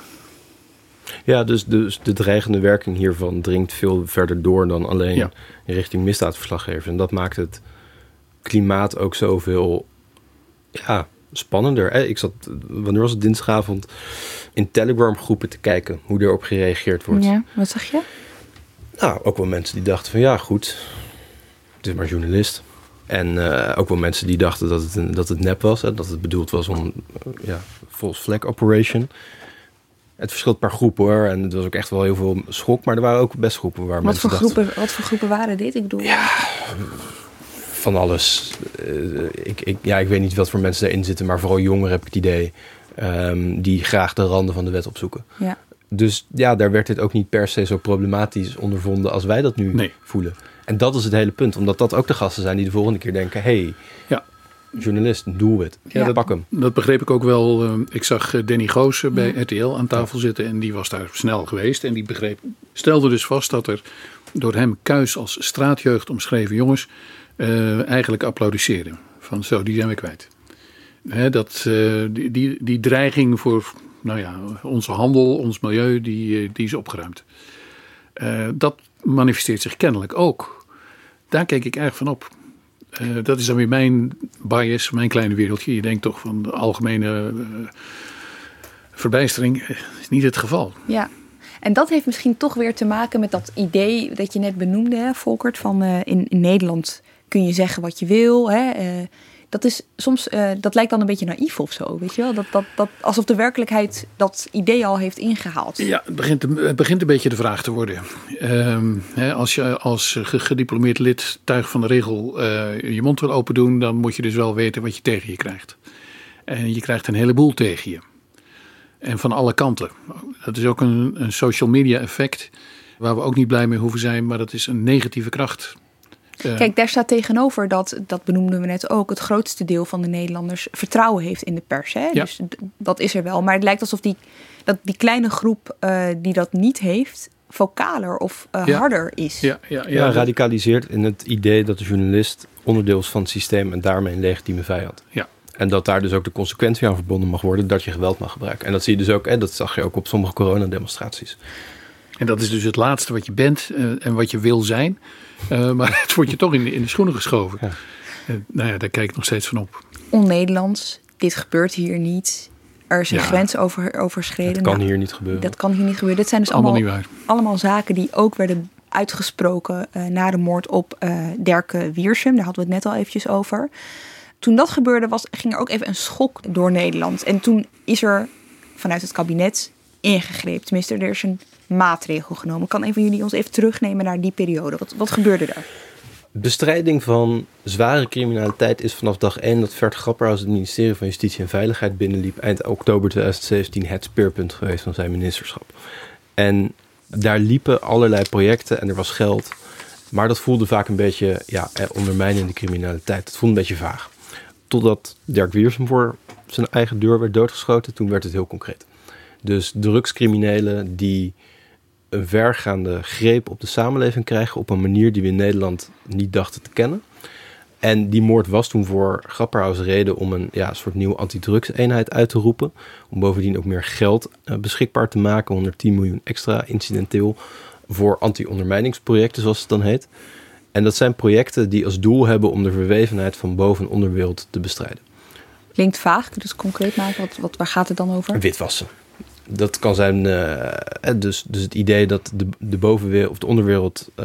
Ja, dus, dus de dreigende werking hiervan dringt veel verder door dan alleen ja. richting misdaadverslaggevers. En dat maakt het klimaat ook zoveel ja, spannender. Ik zat, wanneer was het, dinsdagavond in Telegram groepen te kijken hoe erop gereageerd wordt. Ja, wat zag je? Nou, ook wel mensen die dachten van ja, goed, het is maar journalist. En uh, ook wel mensen die dachten dat het, een, dat het nep was. Hè, dat het bedoeld was om uh, ja, false flag operation. Het verschilt per groep hoor. En het was ook echt wel heel veel schok. Maar er waren ook best groepen waar wat mensen voor dachten... Groepen, wat voor groepen waren dit? Ik bedoel... Ja, van alles. Uh, ik, ik, ja, ik weet niet wat voor mensen daarin zitten. Maar vooral jongeren heb ik het idee. Um, die graag de randen van de wet opzoeken. Ja. Dus ja, daar werd dit ook niet per se zo problematisch ondervonden als wij dat nu nee. voelen. En dat is het hele punt. Omdat dat ook de gasten zijn die de volgende keer denken... hey, ja. journalist, doe het. Ja, dat, pak hem. Dat begreep ik ook wel. Uh, ik zag Danny Goosen bij ja. R T L aan tafel zitten... en die was daar snel geweest. En die begreep, stelde dus vast dat er door hem kuis als straatjeugd omschreven jongens... Uh, eigenlijk applaudisseerden. Van zo, die zijn we kwijt. Hè, dat, uh, die, die, die dreiging voor nou ja, onze handel, ons milieu, die, die is opgeruimd. Uh, dat manifesteert zich kennelijk ook... Daar keek ik erg van op. Uh, dat is dan weer mijn bias, mijn kleine wereldje. Je denkt toch van de algemene uh, verbijstering. Is niet het geval. Ja, en dat heeft misschien toch weer te maken met dat idee dat je net benoemde, hè, Volkert. Van uh, in, in Nederland kun je zeggen wat je wil. Hè, uh, dat is soms, uh, dat lijkt dan een beetje naïef of zo, weet je wel? Dat, dat, dat, alsof de werkelijkheid dat idee al heeft ingehaald. Ja, het begint, het begint een beetje de vraag te worden. Um, hè, als je als gediplomeerd lid tuig van de regel uh, je mond wil open doen, dan moet je dus wel weten wat je tegen je krijgt. En je krijgt een heleboel tegen je. En van alle kanten. Dat is ook een, een social media effect waar we ook niet blij mee hoeven zijn, maar dat is een negatieve kracht. Uh, Kijk, daar staat tegenover dat, dat benoemden we net ook, het grootste deel van de Nederlanders vertrouwen heeft in de pers. Hè? Ja. Dus d- dat is er wel. Maar het lijkt alsof die, dat die kleine groep uh, die dat niet heeft, vocaler of uh, ja. harder is. Ja, ja, ja, ja, radicaliseert in het idee dat de journalist onderdeel is van het systeem en daarmee een legitieme vijand. Ja. En dat daar dus ook de consequentie aan verbonden mag worden dat je geweld mag gebruiken. En dat zie je dus ook, hè, dat zag je ook op sommige coronademonstraties. En dat is dus het laatste wat je bent uh, en wat je wil zijn. Uh, maar het wordt je toch in de, in de schoenen geschoven. Ja. Uh, nou ja, daar kijk ik nog steeds van op. On-Nederlands, dit gebeurt hier niet. Er is een Ja. grens over, overschreden. Dat kan Nou, hier niet gebeuren. Dat kan hier niet gebeuren. Dit zijn dus Allemaal allemaal, niet waar. allemaal zaken die ook werden uitgesproken uh, na de moord op uh, Derke Wiersum. Daar hadden we het net al eventjes over. Toen dat gebeurde was, ging er ook even een schok door Nederland. En toen is er vanuit het kabinet ingegrepen. Tenminste, er is een maatregel genomen. Kan een van jullie ons even terugnemen naar die periode? Wat, wat gebeurde daar? Bestrijding van zware criminaliteit is vanaf dag één dat Vert Grapperhaus het ministerie van Justitie en Veiligheid binnenliep eind oktober twintig zeventien het speerpunt geweest van zijn ministerschap. En daar liepen allerlei projecten en er was geld. Maar dat voelde vaak een beetje ja, ondermijnende criminaliteit. Het voelde een beetje vaag. Totdat Derk Wiersum voor zijn eigen deur werd doodgeschoten. Toen werd het heel concreet. Dus drugscriminelen die een vergaande greep op de samenleving krijgen op een manier die we in Nederland niet dachten te kennen. En die moord was toen voor Grapperhaus reden om een ja, soort nieuwe antidrugseenheid uit te roepen. Om bovendien ook meer geld uh, beschikbaar te maken. honderdtien miljoen extra incidenteel voor anti-ondermijningsprojecten, zoals het dan heet. En dat zijn projecten die als doel hebben om de verwevenheid van boven- en onderwereld te bestrijden. Klinkt vaag, kun je dus concreet maken? Wat, wat, waar gaat het dan over? Witwassen. Dat kan zijn, uh, dus, dus het idee dat de, de bovenwereld of de onderwereld uh,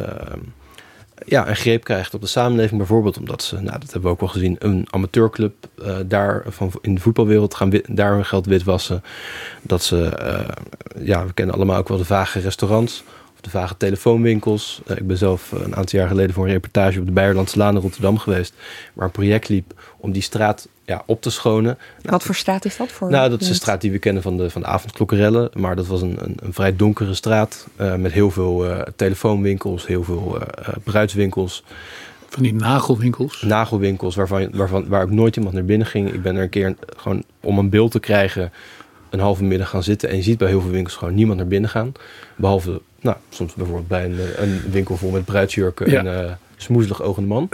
ja, een greep krijgt op de samenleving. Bijvoorbeeld omdat ze, nou, dat hebben we ook wel gezien, een amateurclub uh, daar van in de voetbalwereld gaan wit, daar hun geld witwassen. Dat ze, uh, ja, we kennen allemaal ook wel de vage restaurants of de vage telefoonwinkels. Uh, ik ben zelf een aantal jaar geleden voor een reportage op de Beierlandslaan in Rotterdam geweest, waar een project liep om die straat ja, op te schonen. Wat voor straat is dat? Voor nou, dat is een straat die we kennen van de, van de avondklokkerellen. Maar dat was een, een, een vrij donkere straat uh, met heel veel uh, telefoonwinkels, heel veel uh, bruidswinkels. Van die nagelwinkels? Nagelwinkels, waarvan, waarvan, waar ook nooit iemand naar binnen ging. Ik ben er een keer gewoon om een beeld te krijgen een halve middag gaan zitten. En je ziet bij heel veel winkels gewoon niemand naar binnen gaan. Behalve, nou, soms bijvoorbeeld bij een, een winkel vol met bruidsjurken ja. en uh, smoezelig ogende man.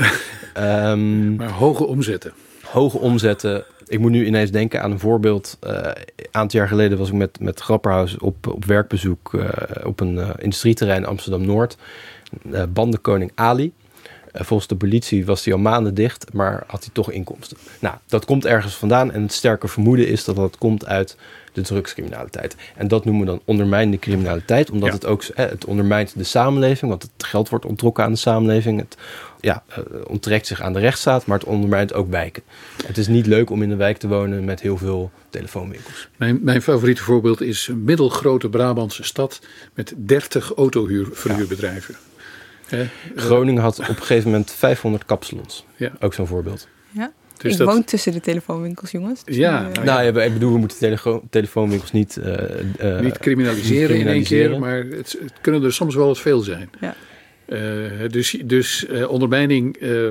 um, maar hoge omzetten. Hoge omzetten. Ik moet nu ineens denken aan een voorbeeld. Uh, een aantal jaar geleden was ik met, met Grapperhaus op, op werkbezoek uh, op een uh, industrieterrein Amsterdam-Noord. Uh, bandenkoning Ali. Uh, volgens de politie was hij al maanden dicht, maar had hij toch inkomsten. Nou, dat komt ergens vandaan en het sterke vermoeden is dat dat komt uit de drugscriminaliteit. En dat noemen we dan ondermijnende criminaliteit, omdat ja. het ook eh, het ondermijnt de samenleving, want het geld wordt onttrokken aan de samenleving. Het ja, uh, onttrekt zich aan de rechtsstaat, maar het ondermijnt ook wijken. Het is niet leuk om in een wijk te wonen met heel veel telefoonwinkels. Mijn, mijn favoriete voorbeeld is een middelgrote Brabantse stad met dertig autoverhuurbedrijven. Ja. He, Groningen had op een gegeven moment vijfhonderd kapsalons. Ja. Ook zo'n voorbeeld. Ja. Dus ik dat... woon tussen de telefoonwinkels, jongens. Dus ja, nu, uh... nou, nou ja, ik bedoel, we moeten tele- telefoonwinkels niet... Uh, uh, niet criminaliseren in één keer, maar het, het kunnen er soms wel wat veel zijn. Ja. Uh, dus dus uh, ondermijning, uh,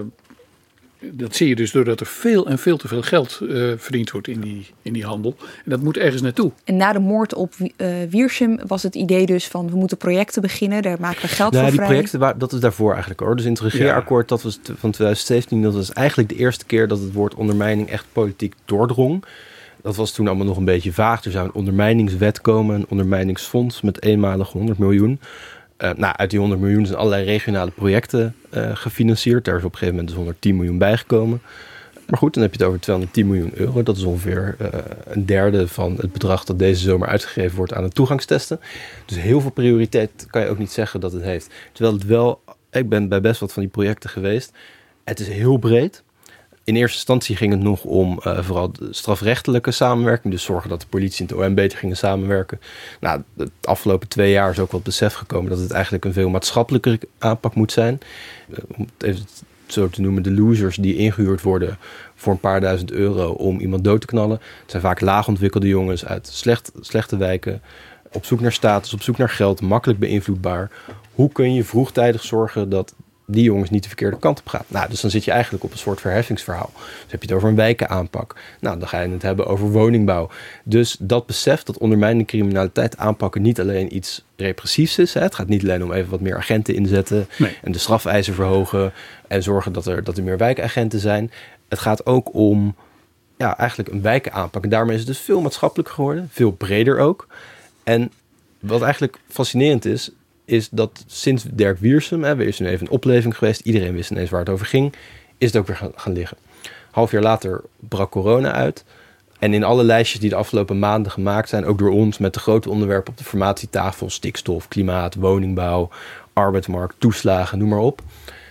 dat zie je dus doordat er veel en veel te veel geld uh, verdiend wordt in die, in die handel. En dat moet ergens naartoe. En na de moord op uh, Wiersum was het idee dus van we moeten projecten beginnen, daar maken we geld nou, voor die vrij. projecten, dat is daarvoor eigenlijk hoor. Dus in het regeerakkoord dat was van twintig zeventien, dat was eigenlijk de eerste keer dat het woord ondermijning echt politiek doordrong. Dat was toen allemaal nog een beetje vaag. Er zou een ondermijningswet komen, een ondermijningsfonds met eenmalig honderd miljoen. Uh, nou, uit die honderd miljoen zijn allerlei regionale projecten uh, gefinancierd. Daar is op een gegeven moment dus honderdtien miljoen bijgekomen. Maar goed, dan heb je het over tweehonderdtien miljoen euro. Dat is ongeveer uh, een derde van het bedrag dat deze zomer uitgegeven wordt aan de toegangstesten. Dus heel veel prioriteit kan je ook niet zeggen dat het heeft. Terwijl het wel, ik ben bij best wat van die projecten geweest. Het is heel breed. In eerste instantie ging het nog om uh, vooral de strafrechtelijke samenwerking. Dus zorgen dat de politie en het O M beter gingen samenwerken. Nou, de afgelopen twee jaar is ook wel het besef gekomen dat het eigenlijk een veel maatschappelijker aanpak moet zijn. Uh, om het even zo te noemen, de losers die ingehuurd worden voor een paar duizend euro om iemand dood te knallen. Het zijn vaak laagontwikkelde jongens uit slecht, slechte wijken. Op zoek naar status, op zoek naar geld, makkelijk beïnvloedbaar. Hoe kun je vroegtijdig zorgen dat die jongens niet de verkeerde kant op gaan? Nou, dus dan zit je eigenlijk op een soort verheffingsverhaal. Dus heb je het over een wijkenaanpak. Nou, dan ga je het hebben over woningbouw. Dus dat besef dat ondermijnende criminaliteit aanpakken niet alleen iets repressiefs is. Hè. Het gaat niet alleen om even wat meer agenten inzetten. Nee. En de strafeisen verhogen. En zorgen dat er, dat er meer wijkagenten zijn. Het gaat ook om ja, eigenlijk een wijkenaanpak. En daarmee is het dus veel maatschappelijker geworden. Veel breder ook. En wat eigenlijk fascinerend is, is dat sinds Dirk Wiersum, hè, er is nu even een opleving geweest, iedereen wist ineens waar het over ging, is het ook weer gaan, gaan liggen. Half jaar later brak corona uit. En in alle lijstjes die de afgelopen maanden gemaakt zijn, ook door ons, met de grote onderwerpen op de formatietafel, stikstof, klimaat, woningbouw, arbeidsmarkt, toeslagen, noem maar op.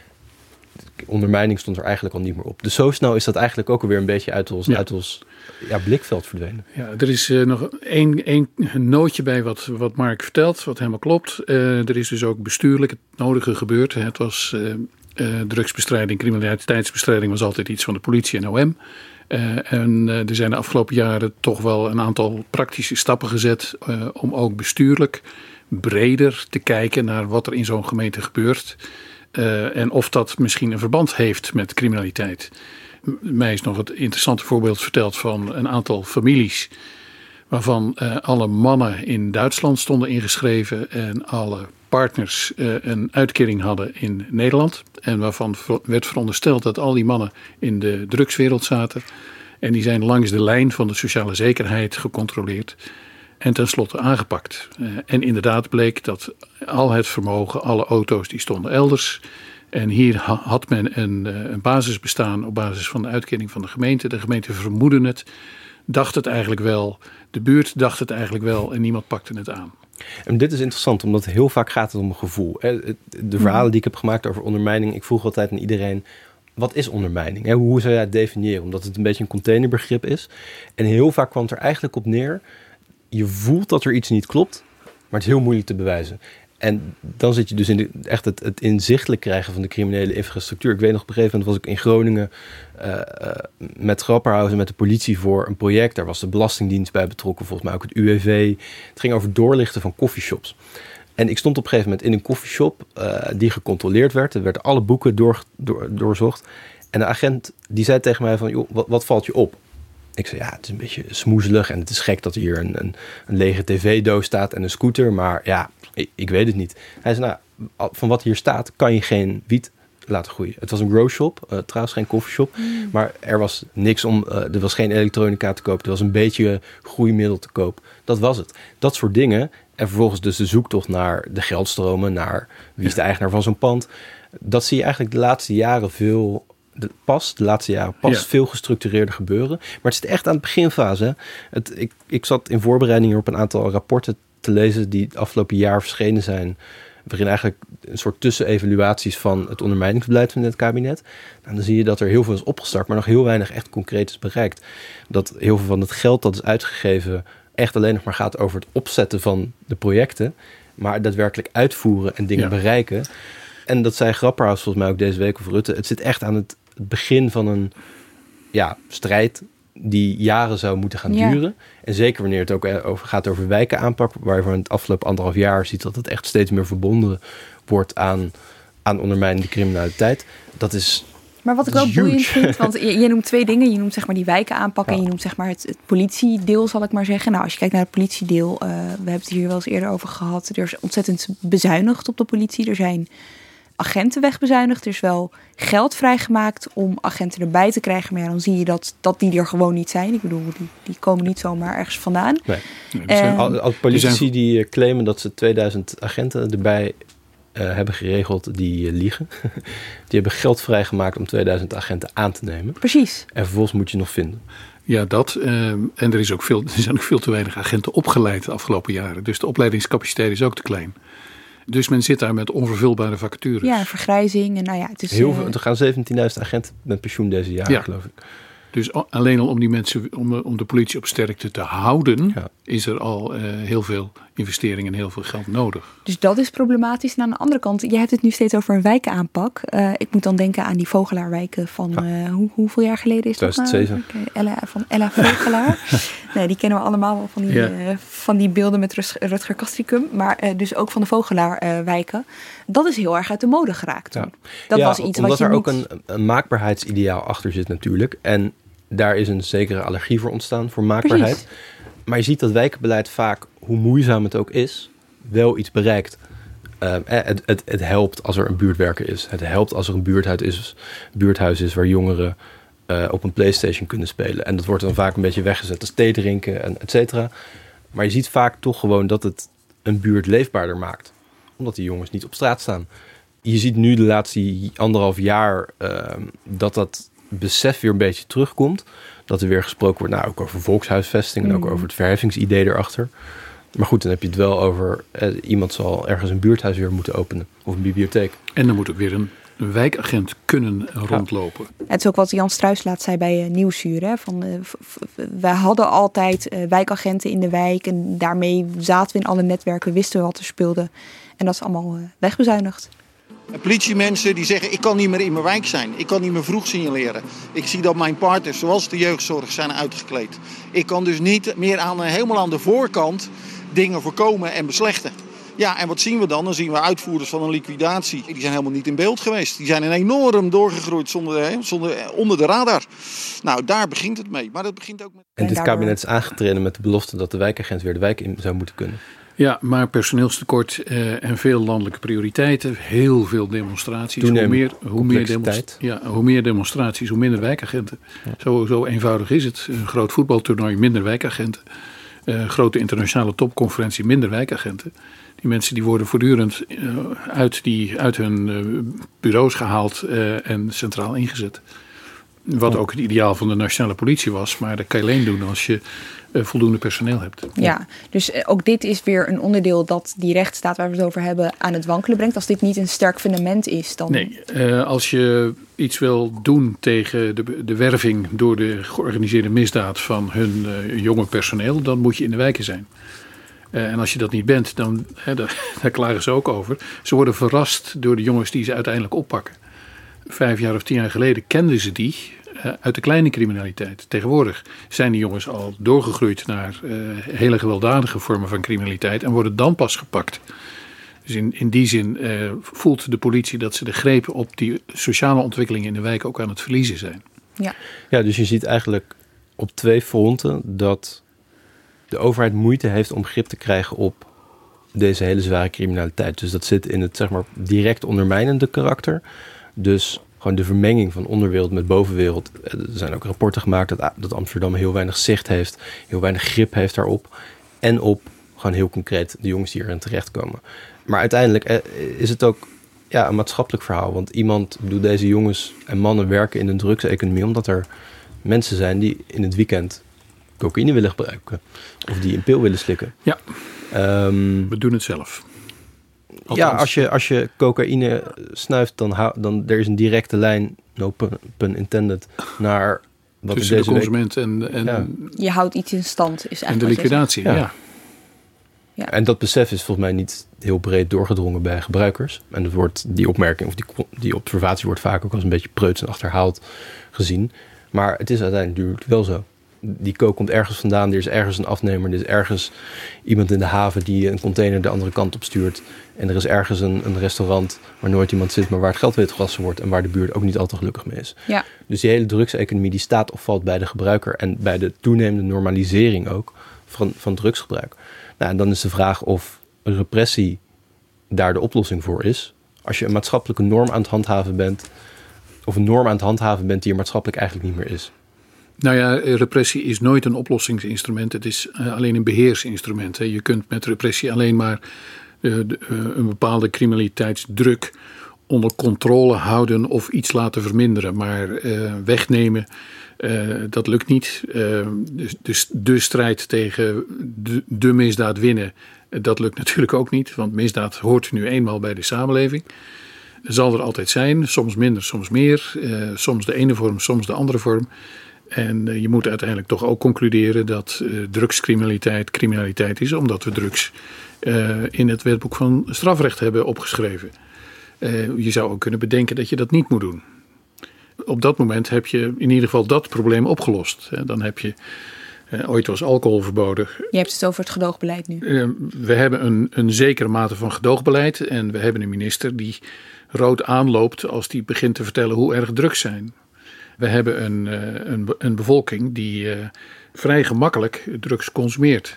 Ondermijning stond er eigenlijk al niet meer op. Dus zo snel is dat eigenlijk ook alweer een beetje uit ons, ja. uit ons ja, blikveld verdwenen. Ja, er is uh, nog één, één nootje bij wat, wat Mark vertelt, wat helemaal klopt. Uh, er is dus ook bestuurlijk het nodige gebeurd. Het was uh, uh, drugsbestrijding, criminaliteitsbestrijding was altijd iets van de politie en O M. Uh, en uh, er zijn de afgelopen jaren toch wel een aantal praktische stappen gezet uh, om ook bestuurlijk breder te kijken naar wat er in zo'n gemeente gebeurt. Uh, en of dat misschien een verband heeft met criminaliteit. M- mij is nog het interessante voorbeeld verteld van een aantal families waarvan uh, alle mannen in Duitsland stonden ingeschreven en alle partners uh, een uitkering hadden in Nederland. En waarvan ver- werd verondersteld dat al die mannen in de drugswereld zaten. En die zijn langs de lijn van de sociale zekerheid gecontroleerd. En tenslotte aangepakt. Uh, en inderdaad bleek dat al het vermogen, alle auto's, die stonden elders. En hier ha- had men een, uh, een basisbestaan op basis van de uitkering van de gemeente. De gemeente vermoedde het, dacht het eigenlijk wel. De buurt dacht het eigenlijk wel en niemand pakte het aan. En dit is interessant, omdat heel vaak gaat het om een gevoel. De verhalen die ik heb gemaakt over ondermijning, ik vroeg altijd aan iedereen, wat is ondermijning? Hoe zou jij het definiëren? Omdat het een beetje een containerbegrip is. En heel vaak kwam het er eigenlijk op neer, je voelt dat er iets niet klopt, maar het is heel moeilijk te bewijzen. En dan zit je dus in de, echt het, het inzichtelijk krijgen van de criminele infrastructuur. Ik weet nog, op een gegeven moment was ik in Groningen uh, uh, met Grapperhaus en met de politie voor een project. Daar was de Belastingdienst bij betrokken, volgens mij ook het U W V. Het ging over doorlichten van coffeeshops. En ik stond op een gegeven moment in een coffeeshop uh, die gecontroleerd werd. Er werden alle boeken door, door, doorzocht. En de agent die zei tegen mij van, joh, wat, wat valt je op? Ik zei, ja, het is een beetje smoezelig en het is gek dat hier een, een, een lege tv-doos staat en een scooter. Maar ja, ik, ik weet het niet. Hij zei, nou, van wat hier staat kan je geen wiet laten groeien. Het was een grow shop, uh, trouwens geen coffeeshop. Mm. Maar er was niks om, uh, er was geen elektronica te koop. Er was een beetje groeimiddel te koop. Dat was het. Dat soort dingen. En vervolgens dus de zoektocht naar de geldstromen, naar wie is de eigenaar van zo'n pand. Dat zie je eigenlijk de laatste jaren veel... De, pas, de laatste jaren pas ja. veel gestructureerder gebeuren. Maar het zit echt aan de beginfase. Het, ik, ik zat in voorbereiding op een aantal rapporten te lezen die het afgelopen jaar verschenen zijn, waarin eigenlijk een soort tussenevaluaties van het ondermijningsbeleid van dit kabinet. Nou, dan zie je dat er heel veel is opgestart, maar nog heel weinig echt concreet is bereikt. Dat heel veel van het geld dat is uitgegeven echt alleen nog maar gaat over het opzetten van de projecten, maar daadwerkelijk uitvoeren en dingen ja. bereiken. En dat zei Grapperhaus volgens mij ook deze week of Rutte. Het zit echt aan het begin van een ja, strijd die jaren zou moeten gaan ja. duren. En zeker wanneer het ook over, gaat over wijkenaanpak, waarvan het afgelopen anderhalf jaar ziet dat het echt steeds meer verbonden wordt aan, aan ondermijnende criminaliteit. Dat is Maar wat ik wel boeiend vind, want je, je noemt twee dingen. Je noemt zeg maar die wijkenaanpak ja. en je noemt zeg maar het, het politiedeel, zal ik maar zeggen. Nou, als je kijkt naar het politiedeel, uh, we hebben het hier wel eens eerder over gehad. Er is ontzettend bezuinigd op de politie. Er zijn agenten wegbezuinigd. Er is wel geld vrijgemaakt om agenten erbij te krijgen. Maar ja, dan zie je dat, dat die er gewoon niet zijn. Ik bedoel, die, die komen niet zomaar ergens vandaan. Nee. Nee, die zijn, al, al politici die claimen dat ze tweeduizend agenten erbij uh, hebben geregeld die uh, liegen. Die hebben geld vrijgemaakt om tweeduizend agenten aan te nemen. Precies. En vervolgens moet je nog vinden. Ja, dat. Uh, en er, is ook veel, er zijn ook veel te weinig agenten opgeleid de afgelopen jaren. Dus de opleidingscapaciteit is ook te klein. Dus men zit daar met onvervulbare vacatures. Ja, vergrijzing. En nou ja, het is, Heel veel, uh, er gaan zeventienduizend agenten met pensioen deze jaren, Ja. geloof ik. Dus alleen al om die mensen, om de, om de politie op sterkte te houden, Ja. is er al uh, heel veel investering en heel veel geld nodig. Dus dat is problematisch. En aan de andere kant, jij hebt het nu steeds over een wijkaanpak. Uh, ik moet dan denken aan die Vogelaarwijken van Ja. uh, hoe, hoeveel jaar geleden is dat? tweeduizend zeven. Nou? Ella, van Ella Vogelaar. Nee, die kennen we allemaal wel van die, Ja. uh, van die beelden met Rus- Rutger Kastricum. Maar uh, dus ook van de Vogelaarwijken. Uh, dat is heel erg uit de mode geraakt toen. Ja. Dat Ja, was iets omdat wat je er niet... ook een, een maakbaarheidsideaal achter zit natuurlijk. En daar is een zekere allergie voor ontstaan, voor maakbaarheid. Precies. Maar je ziet dat wijkenbeleid vaak, hoe moeizaam het ook is, wel iets bereikt. Uh, het, het, het helpt als er een buurtwerker is. Het helpt als er een buurthuis is, buurthuis is waar jongeren uh, op een PlayStation kunnen spelen. En dat wordt dan vaak een beetje weggezet als thee drinken en et cetera. Maar je ziet vaak toch gewoon dat het een buurt leefbaarder maakt. Omdat die jongens niet op straat staan. Je ziet nu de laatste anderhalf jaar uh, dat dat besef weer een beetje terugkomt. Dat er weer gesproken wordt, nou, ook over volkshuisvesting en ook over het verheffingsidee erachter. Maar goed, dan heb je het wel over eh, iemand zal ergens een buurthuis weer moeten openen of een bibliotheek. En dan moet ook weer een, een wijkagent kunnen rondlopen. Het is ook wat Jan Struijs laat zei bij uh, Nieuwsuur. Hè? Van, uh, v- v- wij hadden altijd uh, wijkagenten in de wijk en daarmee zaten we in alle netwerken, wisten we wat er speelde. En dat is allemaal uh, wegbezuinigd. Politiemensen die zeggen, ik kan niet meer in mijn wijk zijn. Ik kan niet meer vroeg signaleren. Ik zie dat mijn partners, zoals de jeugdzorg, zijn uitgekleed. Ik kan dus niet meer aan, helemaal aan de voorkant dingen voorkomen en beslechten. Ja, en wat zien we dan? Dan zien we uitvoerders van een liquidatie. Die zijn helemaal niet in beeld geweest. Die zijn enorm doorgegroeid zonder, zonder, onder de radar. Nou, daar begint het mee. Maar dat begint ook met... En dit daardoor... kabinet is aangetreden met de belofte dat de wijkagent weer de wijk in zou moeten kunnen. Ja, maar personeelstekort uh, en veel landelijke prioriteiten. Heel veel demonstraties. Hoe meer, hoe, meer demonstra- ja, hoe meer demonstraties, hoe minder wijkagenten. Ja. Zo, zo eenvoudig is het. Een groot voetbaltoernooi, minder wijkagenten. Uh, grote internationale topconferentie, minder wijkagenten. Die mensen die worden voortdurend uh, uit, die, uit hun uh, bureaus gehaald uh, en centraal ingezet. Wat ook het ideaal van de nationale politie was. Maar dat kan je alleen doen als je uh, voldoende personeel hebt. Ja, dus uh, ook dit is weer een onderdeel dat die rechtsstaat waar we het over hebben aan het wankelen brengt. Als dit niet een sterk fundament is, dan... Nee, uh, als je iets wil doen tegen de, de werving door de georganiseerde misdaad van hun uh, jonge personeel, dan moet je in de wijken zijn. Uh, en als je dat niet bent, dan hè, daar, daar klagen ze ook over. Ze worden verrast door de jongens die ze uiteindelijk oppakken. Vijf jaar of tien jaar geleden kenden ze die uh, uit de kleine criminaliteit. Tegenwoordig zijn die jongens al doorgegroeid naar uh, hele gewelddadige vormen van criminaliteit en worden dan pas gepakt. Dus in, in die zin uh, voelt de politie dat ze de greep op die sociale ontwikkelingen in de wijk ook aan het verliezen zijn. Ja, ja, dus je ziet eigenlijk op twee fronten dat de overheid moeite heeft om grip te krijgen op deze hele zware criminaliteit. Dus dat zit in het, zeg maar, direct ondermijnende karakter. Dus gewoon de vermenging van onderwereld met bovenwereld. Er zijn ook rapporten gemaakt dat, dat Amsterdam heel weinig zicht heeft, heel weinig grip heeft daarop. En op gewoon heel concreet de jongens die erin terechtkomen. Maar uiteindelijk is het ook ja, een maatschappelijk verhaal. Want iemand, ik bedoel, deze jongens en mannen werken in een drugseconomie omdat er mensen zijn die in het weekend cocaïne willen gebruiken. Of die een pil willen slikken. Ja, um, we doen het zelf. Althans. Ja, als je, als je cocaïne snuift, dan, hou, dan er is een directe lijn, no pun, pun intended, naar wat tussen deze de consument week... en, en, ja. Je houdt iets in stand. Is en de liquidatie, ja. ja. ja. En dat besef is volgens mij niet heel breed doorgedrongen bij gebruikers. En het wordt, die opmerking of die, die observatie wordt vaak ook als een beetje preuts en achterhaald gezien. Maar het is uiteindelijk wel zo. Die coke komt ergens vandaan, er is ergens een afnemer, er is ergens iemand in de haven die een container de andere kant op stuurt. En er is ergens een, een restaurant waar nooit iemand zit, maar waar het geld witgewassen wordt en waar de buurt ook niet al te gelukkig mee is. Ja. Dus die hele drugseconomie die staat of valt bij de gebruiker en bij de toenemende normalisering ook van, van drugsgebruik. Nou, en dan is de vraag of repressie daar de oplossing voor is. Als je een maatschappelijke norm aan het handhaven bent, of een norm aan het handhaven bent die er maatschappelijk eigenlijk niet meer is. Nou ja, repressie is nooit een oplossingsinstrument. Het is uh, alleen een beheersinstrument. Hè. Je kunt met repressie alleen maar uh, de, uh, een bepaalde criminaliteitsdruk onder controle houden of iets laten verminderen. Maar uh, wegnemen, uh, dat lukt niet. Uh, dus, dus de strijd tegen de, de misdaad winnen, dat lukt natuurlijk ook niet. Want misdaad hoort nu eenmaal bij de samenleving. Zal er altijd zijn, soms minder, soms meer. Uh, soms de ene vorm, soms de andere vorm. En uh, je moet uiteindelijk toch ook concluderen dat uh, drugscriminaliteit criminaliteit is, omdat we drugs uh, in het wetboek van strafrecht hebben opgeschreven. Uh, je zou ook kunnen bedenken dat je dat niet moet doen. Op dat moment heb je in ieder geval dat probleem opgelost. Uh, dan heb je, uh, ooit was alcohol verboden. Je hebt het over het gedoogbeleid nu. Uh, we hebben een, een zekere mate van gedoogbeleid en we hebben een minister die rood aanloopt als die begint te vertellen hoe erg drugs zijn. We hebben een, een, een bevolking die uh, vrij gemakkelijk drugs consumeert.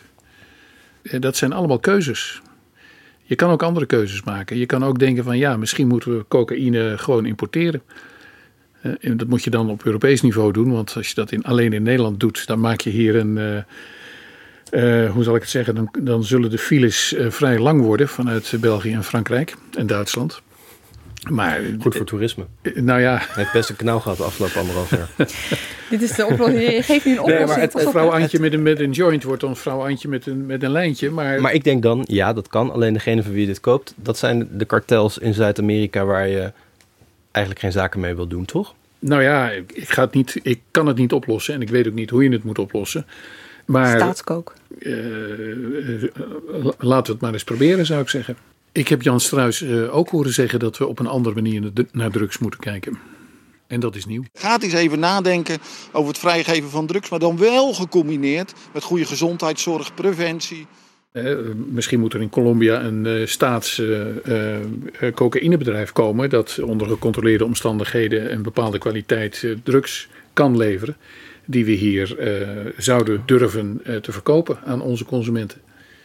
Dat zijn allemaal keuzes. Je kan ook andere keuzes maken. Je kan ook denken van ja, misschien moeten we cocaïne gewoon importeren. Uh, en dat moet je dan op Europees niveau doen. Want als je dat in, alleen in Nederland doet, dan maak je hier een... Uh, uh, hoe zal ik het zeggen? Dan, dan zullen de files uh, vrij lang worden vanuit België en Frankrijk en Duitsland. Maar, goed voor toerisme. Nou ja. Hij heeft best een knauw gehad de afgelopen anderhalf jaar. Dit is de oplossing. Je geeft nu een oplossing. Nee, maar het, het, vrouw Antje met een, met een joint wordt dan vrouw Antje met een, met een lijntje. Maar... maar ik denk dan, ja, dat kan. Alleen degene van wie je dit koopt, dat zijn de kartels in Zuid-Amerika waar je eigenlijk geen zaken mee wil doen, toch? Nou ja, ik, ga het niet, ik kan het niet oplossen en ik weet ook niet hoe je het moet oplossen. Maar, Staatskook. Uh, uh, laten we het maar eens proberen, zou ik zeggen. Ik heb Jan Struijs uh, ook horen zeggen dat we op een andere manier naar drugs moeten kijken. En dat is nieuw. Ga eens even nadenken over het vrijgeven van drugs, maar dan wel gecombineerd met goede gezondheidszorg, preventie. Uh, misschien moet er in Colombia een uh, staats uh, uh, cocaïnebedrijf komen dat onder gecontroleerde omstandigheden een bepaalde kwaliteit uh, drugs kan leveren. Die we hier uh, zouden durven uh, te verkopen aan onze consumenten.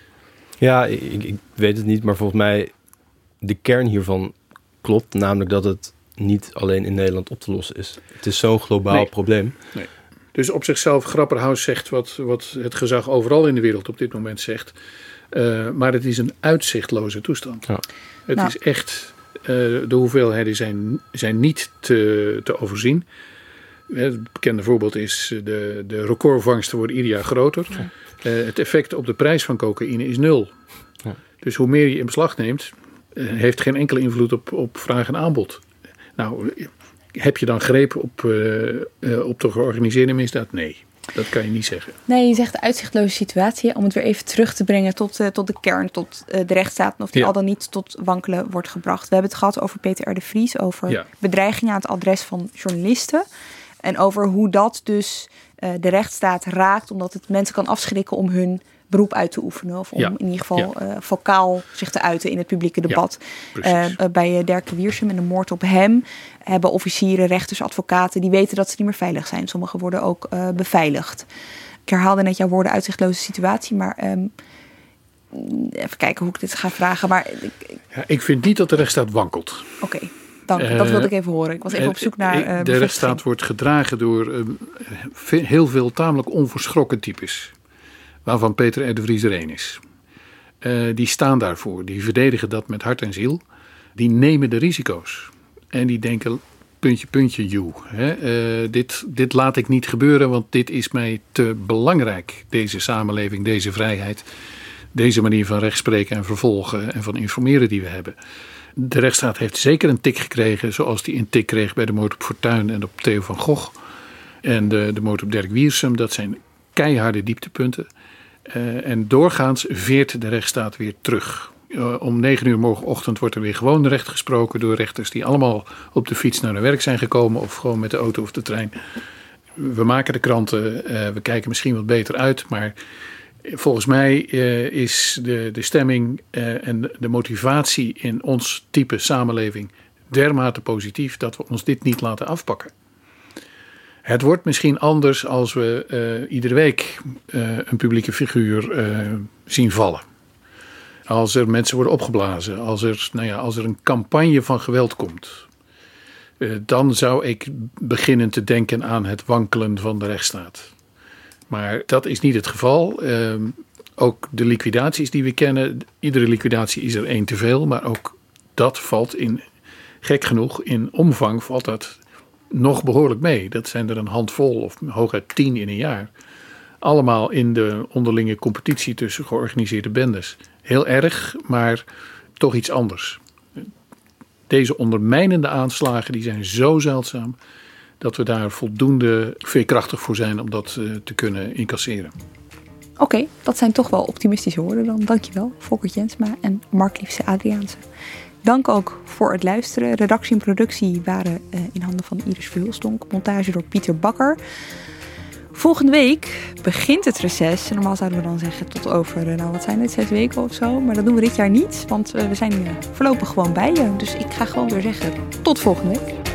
Ja, ik, ik weet het niet, maar volgens mij de kern hiervan klopt. Namelijk dat het niet alleen in Nederland op te lossen is. Het is zo'n globaal nee. probleem. Nee. Dus op zichzelf, Grapperhaus zegt wat, wat het gezag overal in de wereld op dit moment zegt. Uh, maar het is een uitzichtloze toestand. Ja. Het nou. is echt, uh, de hoeveelheden zijn, zijn niet te, te overzien. Het bekende voorbeeld is de, de recordvangsten worden ieder jaar groter. Ja. Uh, het effect op de prijs van cocaïne is nul. Ja. Dus hoe meer je in beslag neemt, uh, heeft geen enkele invloed op, op vraag en aanbod. Nou, heb je dan greep op, uh, uh, op de georganiseerde misdaad? Nee, dat kan je niet zeggen. Nee, je zegt de uitzichtloze situatie. Om het weer even terug te brengen tot, uh, tot de kern, tot uh, de rechtsstaat. En of die ja. al dan niet tot wankelen wordt gebracht. We hebben het gehad over Peter R. de Vries. Over ja. bedreigingen aan het adres van journalisten. En over hoe dat dus uh, de rechtsstaat raakt. Omdat het mensen kan afschrikken om hun beroep uit te oefenen. Of om ja. in ieder geval ja. uh, vocaal zich te uiten in het publieke debat. Ja, uh, uh, bij uh, Derke Wiersum en de moord op hem hebben officieren, rechters, advocaten die weten dat ze niet meer veilig zijn. Sommigen worden ook uh, beveiligd. Ik herhaalde net jouw woorden uitzichtloze situatie, maar um, even kijken hoe ik dit ga vragen. Maar ja, ik vind niet dat de rechtsstaat wankelt. Oké. Okay. Dank, uh, dat wilde ik even horen. Ik was even uh, op zoek naar uh, de rechtsstaat wordt gedragen door uh, heel veel tamelijk onverschrokken types. Waarvan Peter R. de Vries er één is. Uh, die staan daarvoor. Die verdedigen dat met hart en ziel. Die nemen de risico's. En die denken, puntje, puntje, joe. Hè? Uh, dit, dit laat ik niet gebeuren, want dit is mij te belangrijk. Deze samenleving, deze vrijheid. Deze manier van rechtspreken en vervolgen en van informeren die we hebben. De rechtsstaat heeft zeker een tik gekregen, zoals die een tik kreeg bij de moord op Fortuyn en op Theo van Gogh. En de, de moord op Derk Wiersum, dat zijn keiharde dieptepunten. Uh, en doorgaans veert de rechtsstaat weer terug. Uh, om negen uur morgenochtend wordt er weer gewoon recht gesproken door rechters die allemaal op de fiets naar hun werk zijn gekomen of gewoon met de auto of de trein. We maken de kranten, uh, we kijken misschien wat beter uit, maar volgens mij uh, is de, de stemming uh, en de motivatie in ons type samenleving dermate positief dat we ons dit niet laten afpakken. Het wordt misschien anders als we uh, iedere week uh, een publieke figuur uh, zien vallen. Als er mensen worden opgeblazen, als er, nou ja, als er een campagne van geweld komt. Uh, dan zou ik beginnen te denken aan het wankelen van de rechtsstaat. Maar dat is niet het geval. Uh, ook de liquidaties die we kennen, iedere liquidatie is er één te veel. Maar ook dat valt in gek genoeg, in omvang valt dat nog behoorlijk mee. Dat zijn er een handvol of hooguit tien in een jaar. Allemaal in de onderlinge competitie tussen georganiseerde bendes. Heel erg, maar toch iets anders. Deze ondermijnende aanslagen die zijn zo zeldzaam dat we daar voldoende veerkrachtig voor zijn om dat uh, te kunnen incasseren. Oké, okay, dat zijn toch wel optimistische woorden dan. Dankjewel, Volker Jensma en Mark Liefse Adriaanse. Dank ook voor het luisteren. Redactie en productie waren uh, in handen van Iris Verhulstonk. Montage door Pieter Bakker. Volgende week begint het reces. Normaal zouden we dan zeggen tot over, nou wat zijn het, zes weken of zo. Maar dat doen we dit jaar niet, want uh, we zijn uh, voorlopig gewoon bij je. Dus ik ga gewoon weer zeggen tot volgende week.